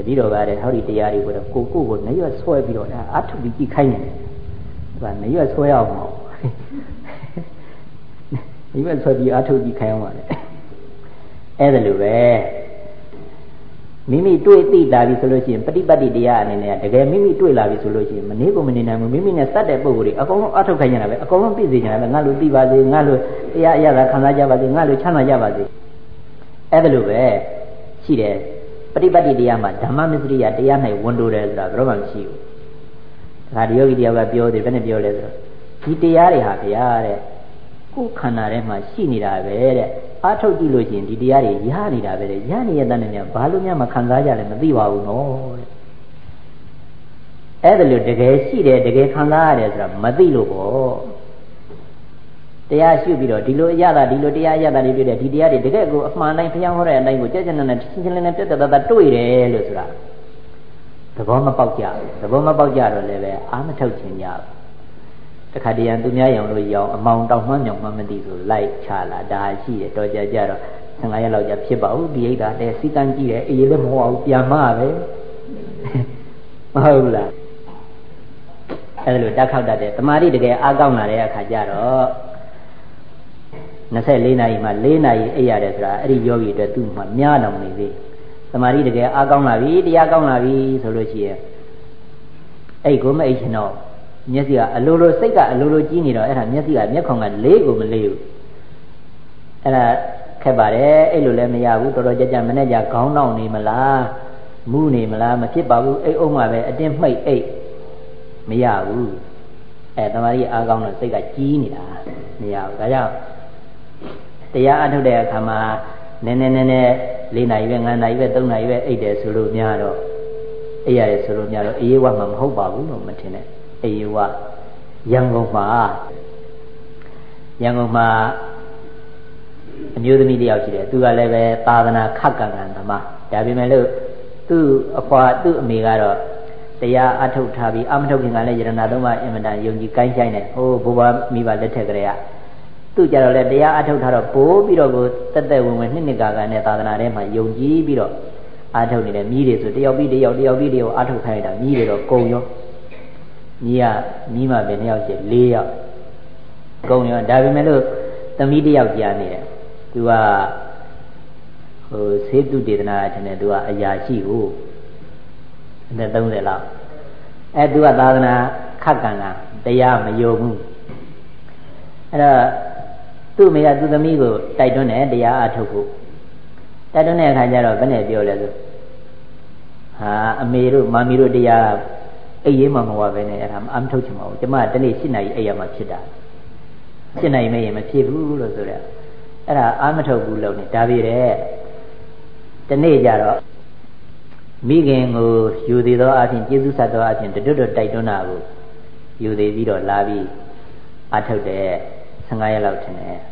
တိတော်ကတဲ့ဟောဒီတရားတွေကိုတော့ကိုနေရွက်ဆွဲပြီးတော့အထုပြီးကြည့်ခိုင်းနေတယ်သူကနေရွက်ဆွဲအောင်မဟုတ်နေရွက်ဆွဲပြီးအထုကြည့်ခိုင်းအောင်ပါလေအဲ့ဒါလိုပဲမိမိတွေ့သိလာပြီဆိုလို့ရှိရင်ပฏิပတ်တိတရားအနေနဲ့တကယ်မိမိတွေ့လာပြီဆိုလို့ရှိရင်မနေကိုမနေနိုင်ဘူးမိမိနဲ့စတဲ့ပုံကိုယ်တွေအကုန်လုံးအထုတ်ခိုင်းနေတာပဲအကုန်လုံးသိစေနေတာပဲငါလိုသိပါစေငါလိုတရားအရသာခံစားကြပါစေငါလိုချမ်းသာကြပါစေအဲ့ဒါလိုပဲရှိတယ်ပฏิပတ်တိတရားမှာဓမ္မမစ္စရိယတရား၌ဝန်တိုတယ်ဆိုတာဘယ်တော့မှမရှိဘူးဒါဒီယောဂီတရားကပြောတယ်ဘယ်နဲ့ပြောလဲဆိုတော့ဒီတရားတွေဟာဗျာတဲ့ကိုယ်ခန္ဓာထဲမှာရှိနေတာပဲတဲ့အားထုတ်ကြည့်လို့ရှိရင်ဒီတရားတွေရနေတာပဲတဲ့ရနေရတဲ့နဲ့များဘာလို့များမခံစားကြလဲမသိပါဘူးနော်တဲ့အဲ့ဒါလို့တကယ်ရှိတယ်တကယ်ခံစားရတယ်ဆိုတာမသိလို့ပေါ့တရားရှုပြီးတော့ဒီလိုအရသာဒီလိုတရားအရသာတွေပြည့်တယ်ဒီတရားတွေတကယ်ကိုအမှန်တိုင်းဘုရားဟောတဲ့အတိုင်းကိုကြက်ကြက်နဲ့ချင်းချင်းနဲ့ပြတ်တက်တက်တွေ့တယ်လို့ဆိုတာသဘောမပေါက်ကြဘူးသဘောမပေါက်ကြတော့လည်းပဲအာမထုတ်ခြင်းကြဘူးတခါတည်းရန်သူများရောင်လို့ရောင်အမောင်တောင်မှမြောင်မှမသိဆိုလိုက်ချလာဒါရှိတယ်တော်ကြကြတော့15ရက်လောက်ကြာဖြစ်ပါဘူးဒီအိတ်ကတဲစီကန်းကြည့်တယ်အေးလည်းမဟုတ်ဘူးပြန်မပဲမဟုတ်လားအဲ့လိုတက်ခောက်တတ်တယ်တမာတိတကယ်အားကောင်းလာတဲ့အခါကျတော့24နာရီမှ4နာရီအိပ်ရတယ်ဆိုတာအဲ့ဒီယောဂီအတွက်သူ့မှာများတော်နေသေးတမာတိတကယ်အားကောင်းလာပြီတရားကောင်းလာပြီဆိုလို့ရှိရင်အဲ့ကိုမအိပ်ချင်တော့မျက်စိကအလိုလိုစိတ်ကအလိုလိုကြီးနေတော့အဲ့ဒါမျက်စိကမျက်ခုံကလေးကိုမလေးဘူးအဲ့ဒါခက်ပါတယ်အဲ့လိုလည်းမရဘူးတော်တော်ကြကြမနဲ့ကြခေါင်းနှောင်းနေမလားမူးနေမလားမဖြစ်ပါဘူးအိတ်အုံးမှာပဲအတင်းမှိတ်အိတ်မရဘူးအဲတမာရီအားကောင်းတော့စိတ်ကကြီးနေတာမရဘူးဒါကြောင့်တရားအထုတ်တဲ့အခါမှာနည်း4နာရီပဲ5နာရီပဲ3နာရီပဲအိတ်တယ်ဆိုလို့များတော့အိတ်ရတယ်ဆိုလို့များတော့အေးဝမှာမဟုတ်ပါဘူးလို့မထင်နဲ့အေးဝရန်ကုန်မှာအမျိုးသမီးတယောက်ရှိတယ်သူကလည်းပဲသာသနာခက်ကံကံသမားဒါပေမဲ့လို့သူ့အဖွာသူ့အမေကတော့တရားအထုတ်ထားပြီးအမထုတ်ခင်ကလည်းယရဏသုံးပါးအင်မတန်ယုံကြည်ကိုင်းဆိုင်တယ်ဟိုဘိုးဘွားမိဘလက်ထက်ကလေးကသူ့ကြတော့လည်းတရားအထုတ်ထားတော့ပိုးပြီးတော့ကိုတက်တက်ဝင်နှစ်ကာနဲ့သာသနာထဲမှာယုံကြည်ပြီးတော့အထုတ်နေတယ်မြည်တယ်ဆိုတယောက်ပြီးတယောက်အထုတ်ခိုင်းတာမြည်တယ်တော့ကုံရောမြည်မှပဲ2ယောက်ရှိ4ယောက်ကုံရောဒါပေမဲ့လို့သမီးတယောက်ကြာနေတယ်သူကဟိုစေတုတေသနာထင်တယ်သူကအရာရှိကိုအသက်30လောက်သူကသာသနာခက်ကံကတရားမယုံဘူးအဲ့တော့သူ့မိကသူ့သမီးကိုတိုက်တွန်းတယ်တရားအထုတ်ဖို့တိုက်တွန်းတဲ့အခါကျတော့ဘယ်နဲ့ပြောလဲဆိုဟာအမေတို့မမီတို့တရားအိပ်ရေးမှမဟုတ်ပဲနဲ့အဲ့ဒါအမထုတ်ချင်ပါဘူးကျမတနေ့7နာရီအိပ်ရမှဖြစ်တာ7နာရီမရင်မဖြစ်ဘူးလို့ဆိုတော့အဲ့ဒါအာမထုတ်ဘူးလို့နေဒါပေတဲ့တနေ့ကျတော့မိခင်ကိုယူသေးသောအချင်းကျေးဇူးဆက်သောအချင်းတွတ်တိုက်တွန်းတာကိုယူသေးပြီးတော့လာပြီးအထုတ်တယ်15ရက်လောက်ထင်တယ်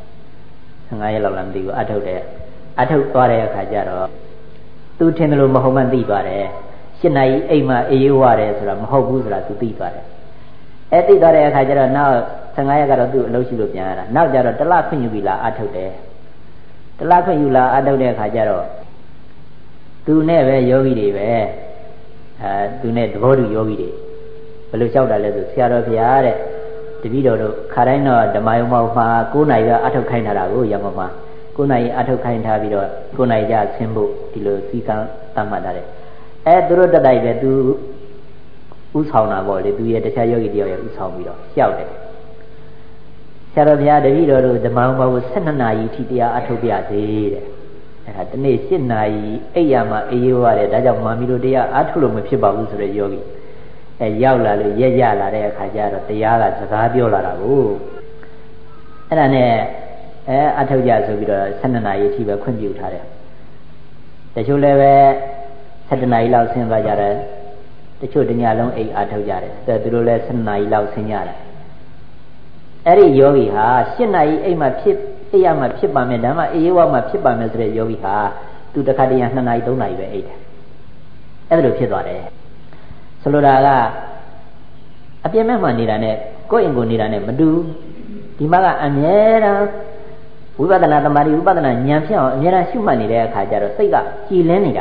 15ရက်လောက်လည်းမသိဘူးအထုတ်တယ်အထုတ်သွားတဲ့အခါကျတော့သူထင်တယ်လို့မဟုတ်မှသိပါတယ်7နာရီအိမ်မှာအေးဝရတယ်ဆိုတာမဟုတ်ဘူးဆိုတာသူသိပါတယ်သိသွားတဲ့အခါကျတော့နောက်15ရက်ကတော့သူ့အလုပ်ရှိလို့ပြန်ရတာနောက်ကျတော့တစ်လခွင့်ယူပြီးလာအထုတ်တယ်တစ်လခွင့်ယူလာအထုတ်တဲ့အခါကျတော့သူနဲ့ပဲယောဂီတွေပဲသူနဲ့သဘောတူယောဂီတွေဘယ်လိုလျှောက်တာလဲဆိုဆရာတော်ဘုရားတဲ့တပည့်တော်တို့ခါတိုင်းတော့ဓမ္မယုံမောက်မှာ9နာရီကအထုတ်ခိုင်းထားတာကိုရံပေါ်မှာ9နာရီအထုတ်ခိုင်းထားပြီးတော့9နာရီကျဆင်းဖို့ဒီလိုစီကံတတ်မှတ်တာတဲ့သူတို့တက်တိုက်ပဲသူဥဆောင်တာပေါ့လေသူရဲ့တခြားယောဂီတယောက်ရဲ့ဥဆောင်ပြီးတော့လျှောက်တယ်ဆရာတော်ဘုရားတပည့်တော်တို့ဓမ္မယုံမောက်ကို12နာရီထိတရားအထုတ်ပြစေတဲ့အဲ့ဒါတနေ့7နာရီအိပ်ရမှာအေးရွာတယ်ဒါကြောင့်မာမီတို့တရားအထုတ်လို့မဖြစ်ပါဘူးဆိုတဲ့ယောဂီရောက်လာလို့ရက်ရလာတဲ့အခါကျတော့တရားကစကားပြောလာတာကိုအဲ့ဒါနဲ့အထုတ်ကြဆိုပြီးတော့12နာရီအထိပဲခွင့်ပြုထားတယ်တချို့လည်းပဲ7နာရီလောက်ဆင်းသွားကြတယ်တချို့တညလုံးအိပ်အထုတ်ကြတယ်သူတို့လည်း7နာရီလောက်ဆင်းကြတယ်အဲ့ဒီယောဂီဟာ7နာရီအိပ်မှဖြစ်အိပ်ရမှဖြစ်ပါမယ်ဒါမှအေးဝမှဖြစ်ပါမယ်ဆိုတဲ့ယောဂီဟာသူတခါတည်း2နာရီ3နာရီပဲအိပ်တယ်အဲ့ဒါလိုဖြစ်သွားတယ်ဆိုလိုတာကအပြည့်မဲ့မှနေတာနဲ့ကိုယ့်အိမ်ကိုနေတာနဲ့မတူဒီမှာကအမြဲတမ်းဝိပဿနာသမာဓိဝိပဿနာဉာဏ်ဖြစ်အောင်အမြဲတမ်းရှုမှတ်နေတဲ့အခါကျတော့စိတ်ကကြည်လင်းနေတာ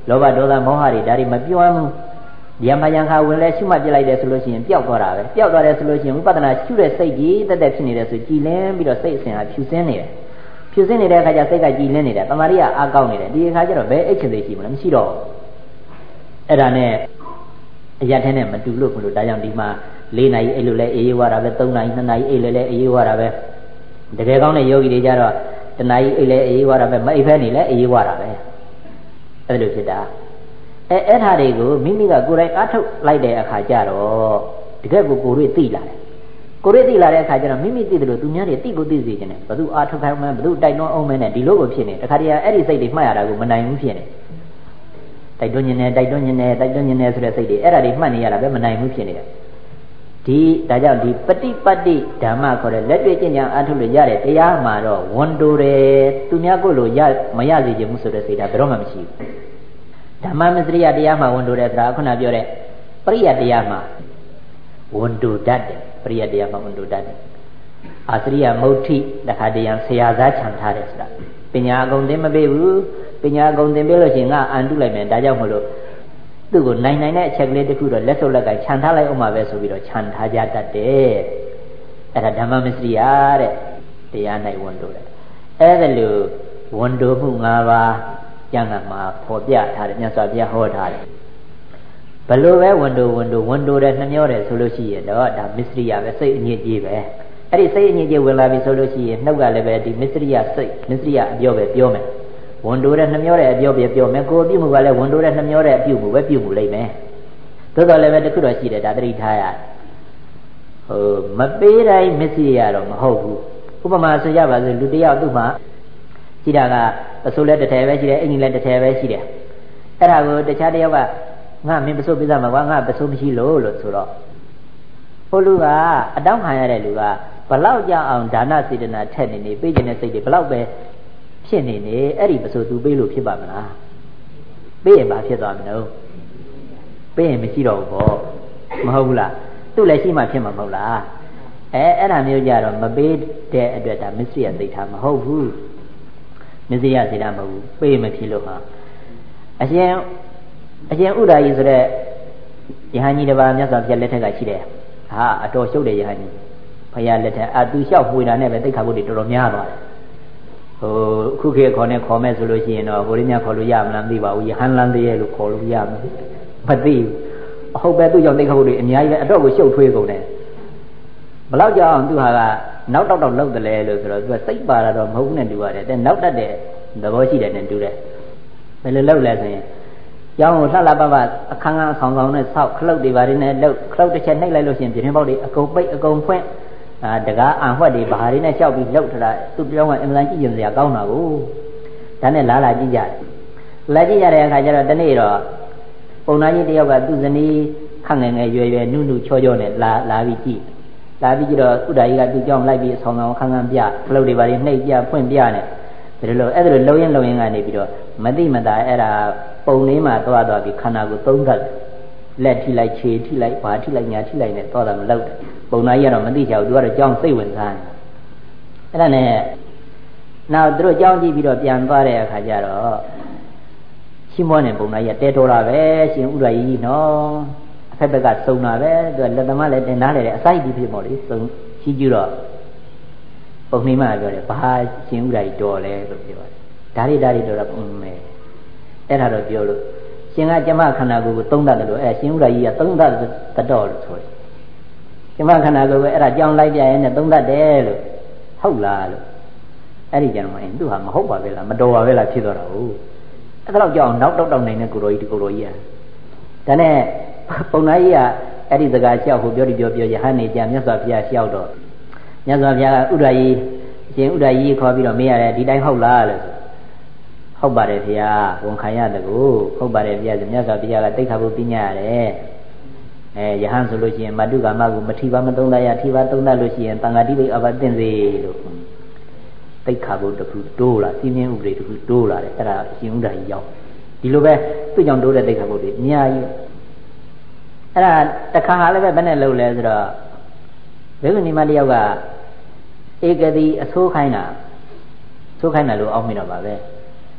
လောဘဒေါသမောဟတွေဒါတွေမပြောင်းဘူးဉာဏ်ပညာခါဝင်လဲရှုမှတ်ပြလိုက်တယ်ဆိုလို့ရှိရင်ပျောက်သွားတာပဲပျောက်သွားတယ်ဆိုလို့ရှိရင်ဝိပဿနာရှုတဲ့စိတ်ကြီးတက်တက်ဖြစ်နေတယ်ဆိုကြည်လင်းပြီးတော့စိတ်အစဉ်ဟာဖြူစင်းနေတယ်ဖြူစင်းနေတဲ့အခါကျစိတ်ကကြည်လင်းနေတယ်တမာရီကအားကောင်းနေတယ်ဒီအခါကျတော့ဘယ်အိတ်ချင်သေးရှိမလဲမရှိတော့အဲ့ဒါနဲ့အရက်ထဲနဲ့မတူလို့မလို့ဒါကြောင့်ဒီမှာ4 နာရီအိတ်လို့လဲအေးအေးဝါတာပဲ3 နာရီ2 နာရီအိတ်လို့လဲအေးအေးဝါတာပဲတကယ်ကောင်းတဲ့ယောဂီတွေကြတော့1 နာရီအိတ်လဲအေးအေးဝါတာပဲမအိတ်ဖဲနေလဲအေးအေးဝါတာပဲအဲ့လိုဖြစ်တာအဲ့ဓာတွေကိုမိမိကကိုယ်တိုင်အားထုတ်လိုက်တဲ့အခါကျတော့တကယ်ကိုယ်တွေသိလာတယ်ကိုယ်တွေသိလာတဲ့အခါကျတော့မိမိသိတယ်လို့သူများတွေသိကိုသိစေချင်တယ်ဘယ်သူအားထုတ်ခိုင်းမှန်းဘယ်သူတိုက်တွန်းအောင်မဲနဲ့ဒီလိုကိုဖြစ်နေတခါတည်းအဲ့ဒီစိတ်တွေမှတ်ရတာကိုမနိုင်ဘူးဖြစ်နေတိုက်တွန်းနေတယ်ဆိုတဲ့စိတ်တွေအဲ့ဒါတွေမှတ်နေရတာပဲမနိုင်ဘူးဖြစ်နေတယ်ဒီဒါကြောင့်ဒီပฏิပတ်တိဓမ္မခေါ်တဲ့လက်တွေ့ကျင့်ကြံအားထုတ်လို့ရတဲ့တရားမှာတော့ဝန်တိုတယ်သူများကိုလို့မရစေချင်ဘူးဆိုတဲ့စိတ်ဓာတ်ဘယ်တော့မှမရှိဘူးဓမ္မမစရိယတရားမှာဝန်တိုတယ်ဆိုတာခုနပြောတဲ့ပရိယတရားမှာဝန်တိုတတ်တယ်ပရိယတရားမှာဝန်တိုတတ်တယ်အာစရိယမௌဋ္ဌိတခါတည်းရန်ဆရာသားခြံထားတယ်ဆိုတာပညာအကုန်သင်မပေးဘူးပညာအကုန်သင်ပေးလို့ရှိရင်ငါအန်တုလိုက်မယ်ဒါကြောင့်မလို့သူ့ကိုနိုင်တဲ့အချက်ကလေးတစ်ခုတော့လက်စုပ်လက်ကခြံထားလိုက်အောင်ပါပဲဆိုပြီးတော့ခြံထားကြတတ်တယ်အဲ့ဒါဓမ္မမစရိယတဲ့တရား၌ဝန်တိုတယ်အဲ့ဒါလို့ဝန်တိုမှု၅ပါးကျမ်းဂန်မှာဖော်ပြထားတယ်မြတ်စွာဘုရားဟောထားတယ်ဘလို့ပဲဝန်တိုတယ်နှမျောတယ်ဆိုလို့ရှိရင်တော့ဒါမစ္စရိယပဲစိတ်အညစ်အကြေးပဲအဲ့ဒီစိတ်အညစ်အကြေးဝင်လာပြီဆိုလို့ရှိရင်နှုတ်ကလည်းပဲဒီမစ္စရိယစိတ်မစ္စရိယအပြောပဲပြောမယ်ဝန်တိုတဲ့နှမျောတဲ့အပြောပဲပြောမယ်ကိုယ်ပြုမှုကလည်းဝန်တိုတဲ့နှမျောတဲ့အပြုမှုပဲပြုမှုလိမ့်မယ်သို့တော်လည်းပဲတခုတော့ရှိတယ်ဒါသတိထားရမပေးတိုင်းမစ္စရိယတော့မဟုတ်ဘူးဥပမာဆိုရပါစို့လူတယောက်သူ့မှာရှိတာကအစိုးလက်တစ်ထည်ပဲရှိတယ်အင်ကြီးလက်တစ်ထည်ပဲရှိတယ်အဲ့ဒါကိုတခြားတယောက်ကငါမင်းပစိုးပေးစားမှာကွာငါပစိုးမရှိလို့ဆိုတော့ဟိုလူကအတောင်းခံရတဲ့လူကဘလောက်ကြအောင်ဒါနစေတနာထက်နေပေးခြင်းတဲ့စိတ်တွေဘလောက်ပဲဖြစ်နေအဲ့ဒီပစိုးသူပေးလို့ဖြစ်ပါမလားပေးရင်ဘာဖြစ်သွားမလို့ပေးရင်မရှိတော့ဘူးပေါ့မဟုတ်ဘူးလားသူ့လည်းရှိမှဖြစ်မှာမဟုတ်လားအဲ့ဒါမျိုးကြတော့မပေးတဲ့အတွက်ဒါမစ္စရိယစိတ်ထားမဟုတ်ဘူးမစ္စရိယစိတ်ထားမဟုတ်ဘူးပေးမဖြစ်လို့ဟာအရှင်ဥဒ္ဒါယီဆိုတဲ့ယဟန်ကြီးတစ်ပါးမြတ်စွာဘုရားလက်ထက်ကရှိတယ်ဟာအတော်ရှုပ်တဲ့ယဟန်ကြီးဘုရားလက်ထက်သူလျှောက်ပွေတာနဲ့ပဲသိက္ခာပုဒ်တွေတော်တော်များသွားတယ်ခုခေတ်ခေါ်မဲ့ဆိုလို့ရှိရင်တော့ဘုရားများခေါ်လို့ရမလားမသိပါဘူးယဟန်လန်းသေးရဲ့လို့ခေါ်လို့ရမလားမသိဘူးအဟုတ်ပဲသူကြောင့်သိက္ခာပုဒ်တွေအများကြီးပဲအတော့ကိုရှုပ်ထွေးကုန်တယ်ဘလောက်ကြောင်သူဟာကနောက်တောက်လောက်တယ်လဲလို့ဆိုတော့သူကစိတ်ပါတာတော့မဟုတ်ဘူးနဲ့တူပါတယ်တဲ့နောက်တတ်တဲ့သဘောရှိတယ်နဲ့တူတယ်ဘယ်လိုလုပ်လဲဆိုရင်ကျောင်းကိုလှလှပပအခန်းအဆောင်နဲ့ဆောက်ခလုတ်တွေပါနေနဲ့လှုပ်ခလုတ်တစ်ချက်နှိပ်လိုက်လို့ရှိရင်ပြင်းပေါက်တွေအကုန်ပိတ်အကုန်ဖွင့်တကားအံဝှက်တွေဘာတွေနဲ့လျှောက်ပြီးလှုပ်ထတာသူ့ပြောင်းကအင်မတန်ကြည့်ကြစရာကောင်းတာကိုဒါနဲ့လာကြည့်ကြတယ်လာကြည့်ရတဲ့အခါကျတော့တနေ့တော့ပုံနာကြီးတယောက်ကသူ့ဇနီးခန့်ငယ်ငယ်ရွယ်ရွယ်နုနုချောချောနဲ့လာပြီးကြည့်တော့ဥဒ္ဒါကြီးကသူ့ကြောင့်လိုက်ပြီးအဆောင်ခန်းပြခလုတ်တွေပါနေနှိပ်ပြဖွင့်ပြနေဒါလိုအဲ့ဒါလိုလုံရင်ကနေပြီးတော့မသိမသာအဲ့ဒါပုံလေးမှာသွားပြီးခန္ဓာကိုသုံးသပ်လက်ထိလိုက်ခြေထိလိုက်ဘာထိလိုက်ညာထိလိုက်နဲ့သွားတာမလုပ်တယ်ပုံနာကြီးကတော့မသိကြဘူးသူကတော့ကြောင်းစိတ်ဝင်စားတယ်အဲ့ဒါနဲ့နောက်သူတို့ကြောင်းကြည့်ပြီးတော့ပြန်သွားတဲ့အခါကျတော့ရှင်းမောနဲ့ပုံနာကြီးကတဲတော်တာပဲရှင်ဥဒ္ဒရာကြီးနော်အဖက်ဘက်ကစုံတာပဲသူကလက်သမားလည်းတင်သားလည်းအစိုက်ဒီဖြစ်မို့လေစုံရှိကြည့်တော့ပုံနှိမပြောတယ်ဘာရှင်ဥဒ္ဒရာကြီးတော်လဲလို့ပြောတယ်ဒါတွေတော်တာမယ်အဲ့ဒါတော့ပြောလို့ရှင်ကကျမခန္ဓာကိုယ်ကိုသုံးတတ်တယ်လို့ရှင်ဥဒ္ဒရာကြီးကသုံးတတ်တတော်လို့ဆိုတယ်ကျမခန္ဓာကိုယ်ကအဲ့ဒါကြောင်းလိုက်ပြရဲနဲ့သုံးတတ်တယ်လို့ဟုတ်လားလို့အဲ့ဒီကြတော့မှသူဟာမဟုတ်ပါပဲလားမတော်ပါပဲလားဖြစ်သွားတာဟုတ်အဲ့ဒါတော့ကြောင်းနောက်တောက်နိုင်တဲ့ကိုတော်ကြီးဒါနဲ့ပုံနာကြီးကအဲ့ဒီစကားလျှောက်ကိုပြောရဟန်းနေကြမြတ်စွာဘုရားလျှောက်တော့မြတ်စွာဘုရားကဥဒ္ဒရာကြီးရှင်ဥဒ္ဒရာကြီးခေါ်ပြီးတော့မေးရတယ်ဒီတိုင်းဟုတ်လားလို့ဟုတ်ပါတယ်ဗျာဝန်ခံရတယ်ကိုဟုတ်ပါတယ်ဗျာမြတ်စွာဘုရားကသိက္ခာပုဒ်ပညာရတယ်ယဟန်ဆိုလို့ရှိရင်မတုကာမကိုမထိပါမသုံးတတ်ရထိပါသုံးတတ်လို့ရှိရင်တန်ဃာတိဘိအဘသင့်စေလို့သိက္ခာပုဒ်တစ်ခုတိုးလာစီမင်းဥပဒေတစ်ခုတိုးလာတယ်အဲ့ဒါရှင်ဥဒ္ဒရာကြီးရောက်ဒီလိုပဲသူ့ကြောင့်တိုးတဲ့သိက္ခာပုဒ်တွေအများကြီးအဲ့ဒါတခါဟာလည်းပဲဘယ်နဲ့လုပ်လဲဆိုတော့ဘယ်လိုညီမတယောက်ကဧကတိအဆိုးခိုင်းတာလို့အောက်မိတော့ပါပဲ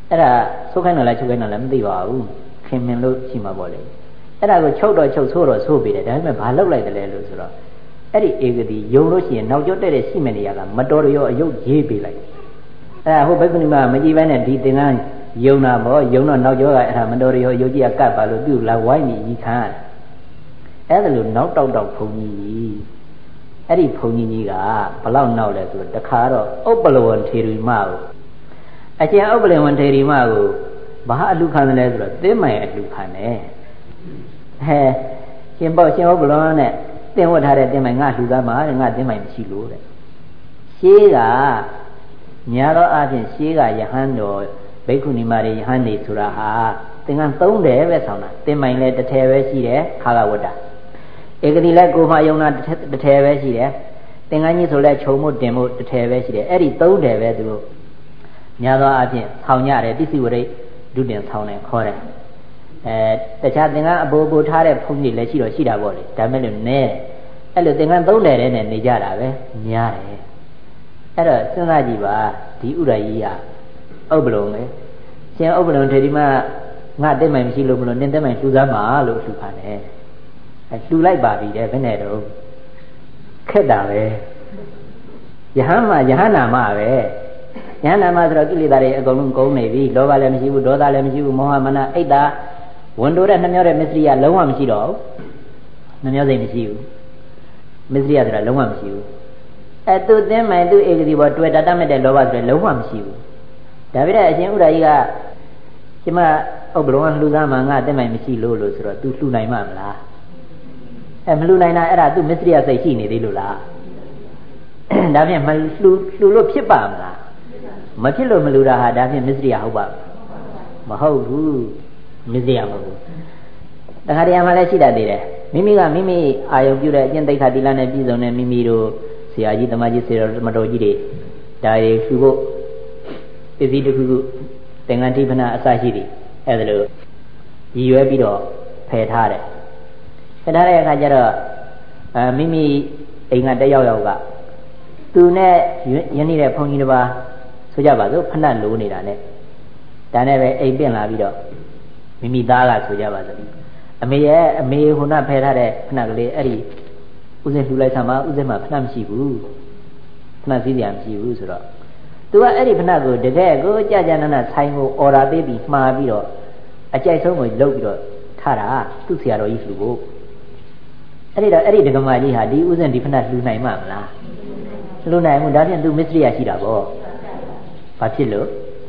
အဲ့ဒါဆုတ်ခိုင်းတယ်လားချုပ်ခိုင်းတယ်လားမသိပါဘူးခင်မင်လို့ရှိမှာပေါ့လေအဲ့ဒါကိုချုပ်တော့ချုပ်ဆိုးတော့ဆိုးပြီးတယ်ဒါပေမဲ့ဘာလုပ်လိုက်တယ်လဲလို့ဆိုတော့အဲ့ဒီဧကတိယုံလို့ရှိရင်နောက်ကျောတဲ့ရှိမယ့်နေရာကမတော်ရောအယုတ်ရေးပေးလိုက်အဲ့ဒါဟိုဘိက္ခုနီမမကြည့်ဘဲနဲ့ဒီသင်္ကန်းယုံတာပေါ့ယုံတော့နောက်ကျောကအဲ့ဒါမတော်ရောအယုတ်ကြီးကကတ်ပါလို့သူ့လာဝိုင်းပြီးကြီးခံအဲ့ဒါလို့နောက်တောက်ဘုံကြီးအဲ့ဒီဘုံကြီးကဘလောက်နောက်လဲဆိုတော့တခါတော့ဥပ္ပလဝံထေရီမကိုအကျဉ်ဥပ္ပလဝံထေရီမကိုဘာအလူခံတယ်လဲဆိုတော့သင်းမိုင်အလူခံတယ်ဟဲရှင်ပေါ့ရှင်ဥပ္ပလဝံနဲ့သင်ဝတ်ထားတဲ့သင်းမိုင်ငါလူသားမှာငါသင်းမိုင်မရှိလို့တဲ့ရှေးကညာတော့အပြင်ရှေးကယဟန်တော်ဘိက္ခုနီမတွေယဟန်နေဆိုတာဟာသင်္ကန်း3တယ်ပဲဆောင်းတာသင်းမိုင်လည်းတစ်ထည်ပဲရှိတယ်ခါကဝတ္တာဧကတိလည်းကိုမယုံနာတစ်ထည်ပဲရှိတယ်သင်္ကန်းကြီးဆိုလဲခြုံမှုတင်မှုတစ်ထည်ပဲရှိတယ်အဲ့ဒီ3တယ်ပဲသူတို့ညာတော့အပြင်ဆောင်းရတယ်ပစ္စည်းဝရိတ်ဒုတင်ဆောင်းတယ်ခေါ်တယ်တခြားသင်္ကန်းအဘိုးဘိုးထားတဲ့ဖုန်းကြီးလည်းရှိတော့ရှိတာပေါ့လေဒါမဲ့လို့နဲအဲ့လိုသင်္ကန်း3တယ်နဲ့နေကြတာပဲများတယ်အဲ့တော့စဉ်းစားကြည့်ပါဒီဥရကြီးကဥပ္ပလုံလေရှင်ဥပ္ပလုံထေရီမငါတက်မှန်မရှိလို့မလို့နင်းတက်မှန်လှူသားမှာလို့လှူခံတယ်လှူလိုက်ပါပြီတဲ့ဘယ်နဲ့တော့ခက်တာပဲယဟန်မှာယဟန္နာမပဲယဟန္နာမဆိုတော့ကိလေသာတွေအကုန်လုံးကုန်နေပြီလောဘလည်းမရှိဘူးဒေါသလည်းမရှိဘူးမောဟမာနအိတ်တာဝန်တိုတဲ့နှမျောတဲ့မစ္စရိယလုံးဝမရှိတော့ဘူးနှမျောစိတ်မရှိဘူးမစ္စရိယဆိုတာလုံးဝမရှိဘူးသူသင်းမိုင်သူဧကတိဘောတွေ့တတ်မဲ့တဲ့လောဘဆိုတဲ့လုံးဝမရှိဘူးဒါပြတဲ့အရှင်ဥဒ္ဒရာကြီးကကျမဥပ္ပလုံကလှူသားမှာငါသင်းမိုင်မရှိလို့ဆိုတော့ तू လှူနိုင်မှာမလားမလှူနိုင်တာအဲ့ဒါ तू မစ္စရိယစိတ်ရှိနေသေးလို့လားဒါဖြင့်မလှူလို့ဖြစ်ပါမလားမဖြစ်လို့မလှူတာဟာဒါဖြင့်မစ္စရိယဟုတ်ပါမဟုတ်ဘူးမစ္စရိယမဟုတ်ဘူးတခါတည်းမှလည်းရှိတတ်သေးတယ်မိမိကမိမိအာယုံပြုတဲ့အကျင့်သိက္ခာသီလနဲ့ပြည့်စုံတဲ့မိမိတို့ဆရာကြီးတမကြီးဆရာတော်မတော်ကြီးတွေဒါရီလှူဖို့ပစ္စည်းတစ်ခုခုသင်္ကန်းတိပနာအစရှိသည်အဲ့ဒါလို့ရည်ရွယ်ပြီးတော့ဖယ်ထားတယ်ဖယ်ထားတဲ့အခါကျတော့မိမိအိမ်ကတယောက်ကသူနဲ့ယနေ့တဲ့ဘုန်းကြီးတစ်ပါးဆိုကြပါစို့ဖဏတ်လိုနေတာနဲ့ဒါနဲ့ပဲအိမ်ပြင်လာပြီးတော့မိမိသားကဆိုကြပါစို့အမေဟိုနာဖယ်ထားတဲ့ဖဏတ်ကလေးအဲ့ဒီဥစဉ်လှူလိုက်ဆံမှာဥစဉ်မှာဖဏတ်မရှိဘူးဖဏတ်စည်းစရာမရှိဘူးဆိုတော့သူကအဲ့ဒီဖဏတ်ကိုတကယ်ကိုကြာနာနာဆိုင်ကိုအော်ဒါပေးပြီးမှားပြီးတော့အကြိုက်ဆုံးကိုလုပ်ပြီးတော့ထားတာသူ့ဆရာတော်ကြီးလှူဖို့အဲ့ဒီဒကမာကြီးဟာဒီဥစဉ်ဒီဖဏတ်လှူနိုင်မှာမလားလှူနိုင်မှုဒါဖြင့်သူမစ္စရိယရှိတာပေါ့ဘာဖြစ်လို့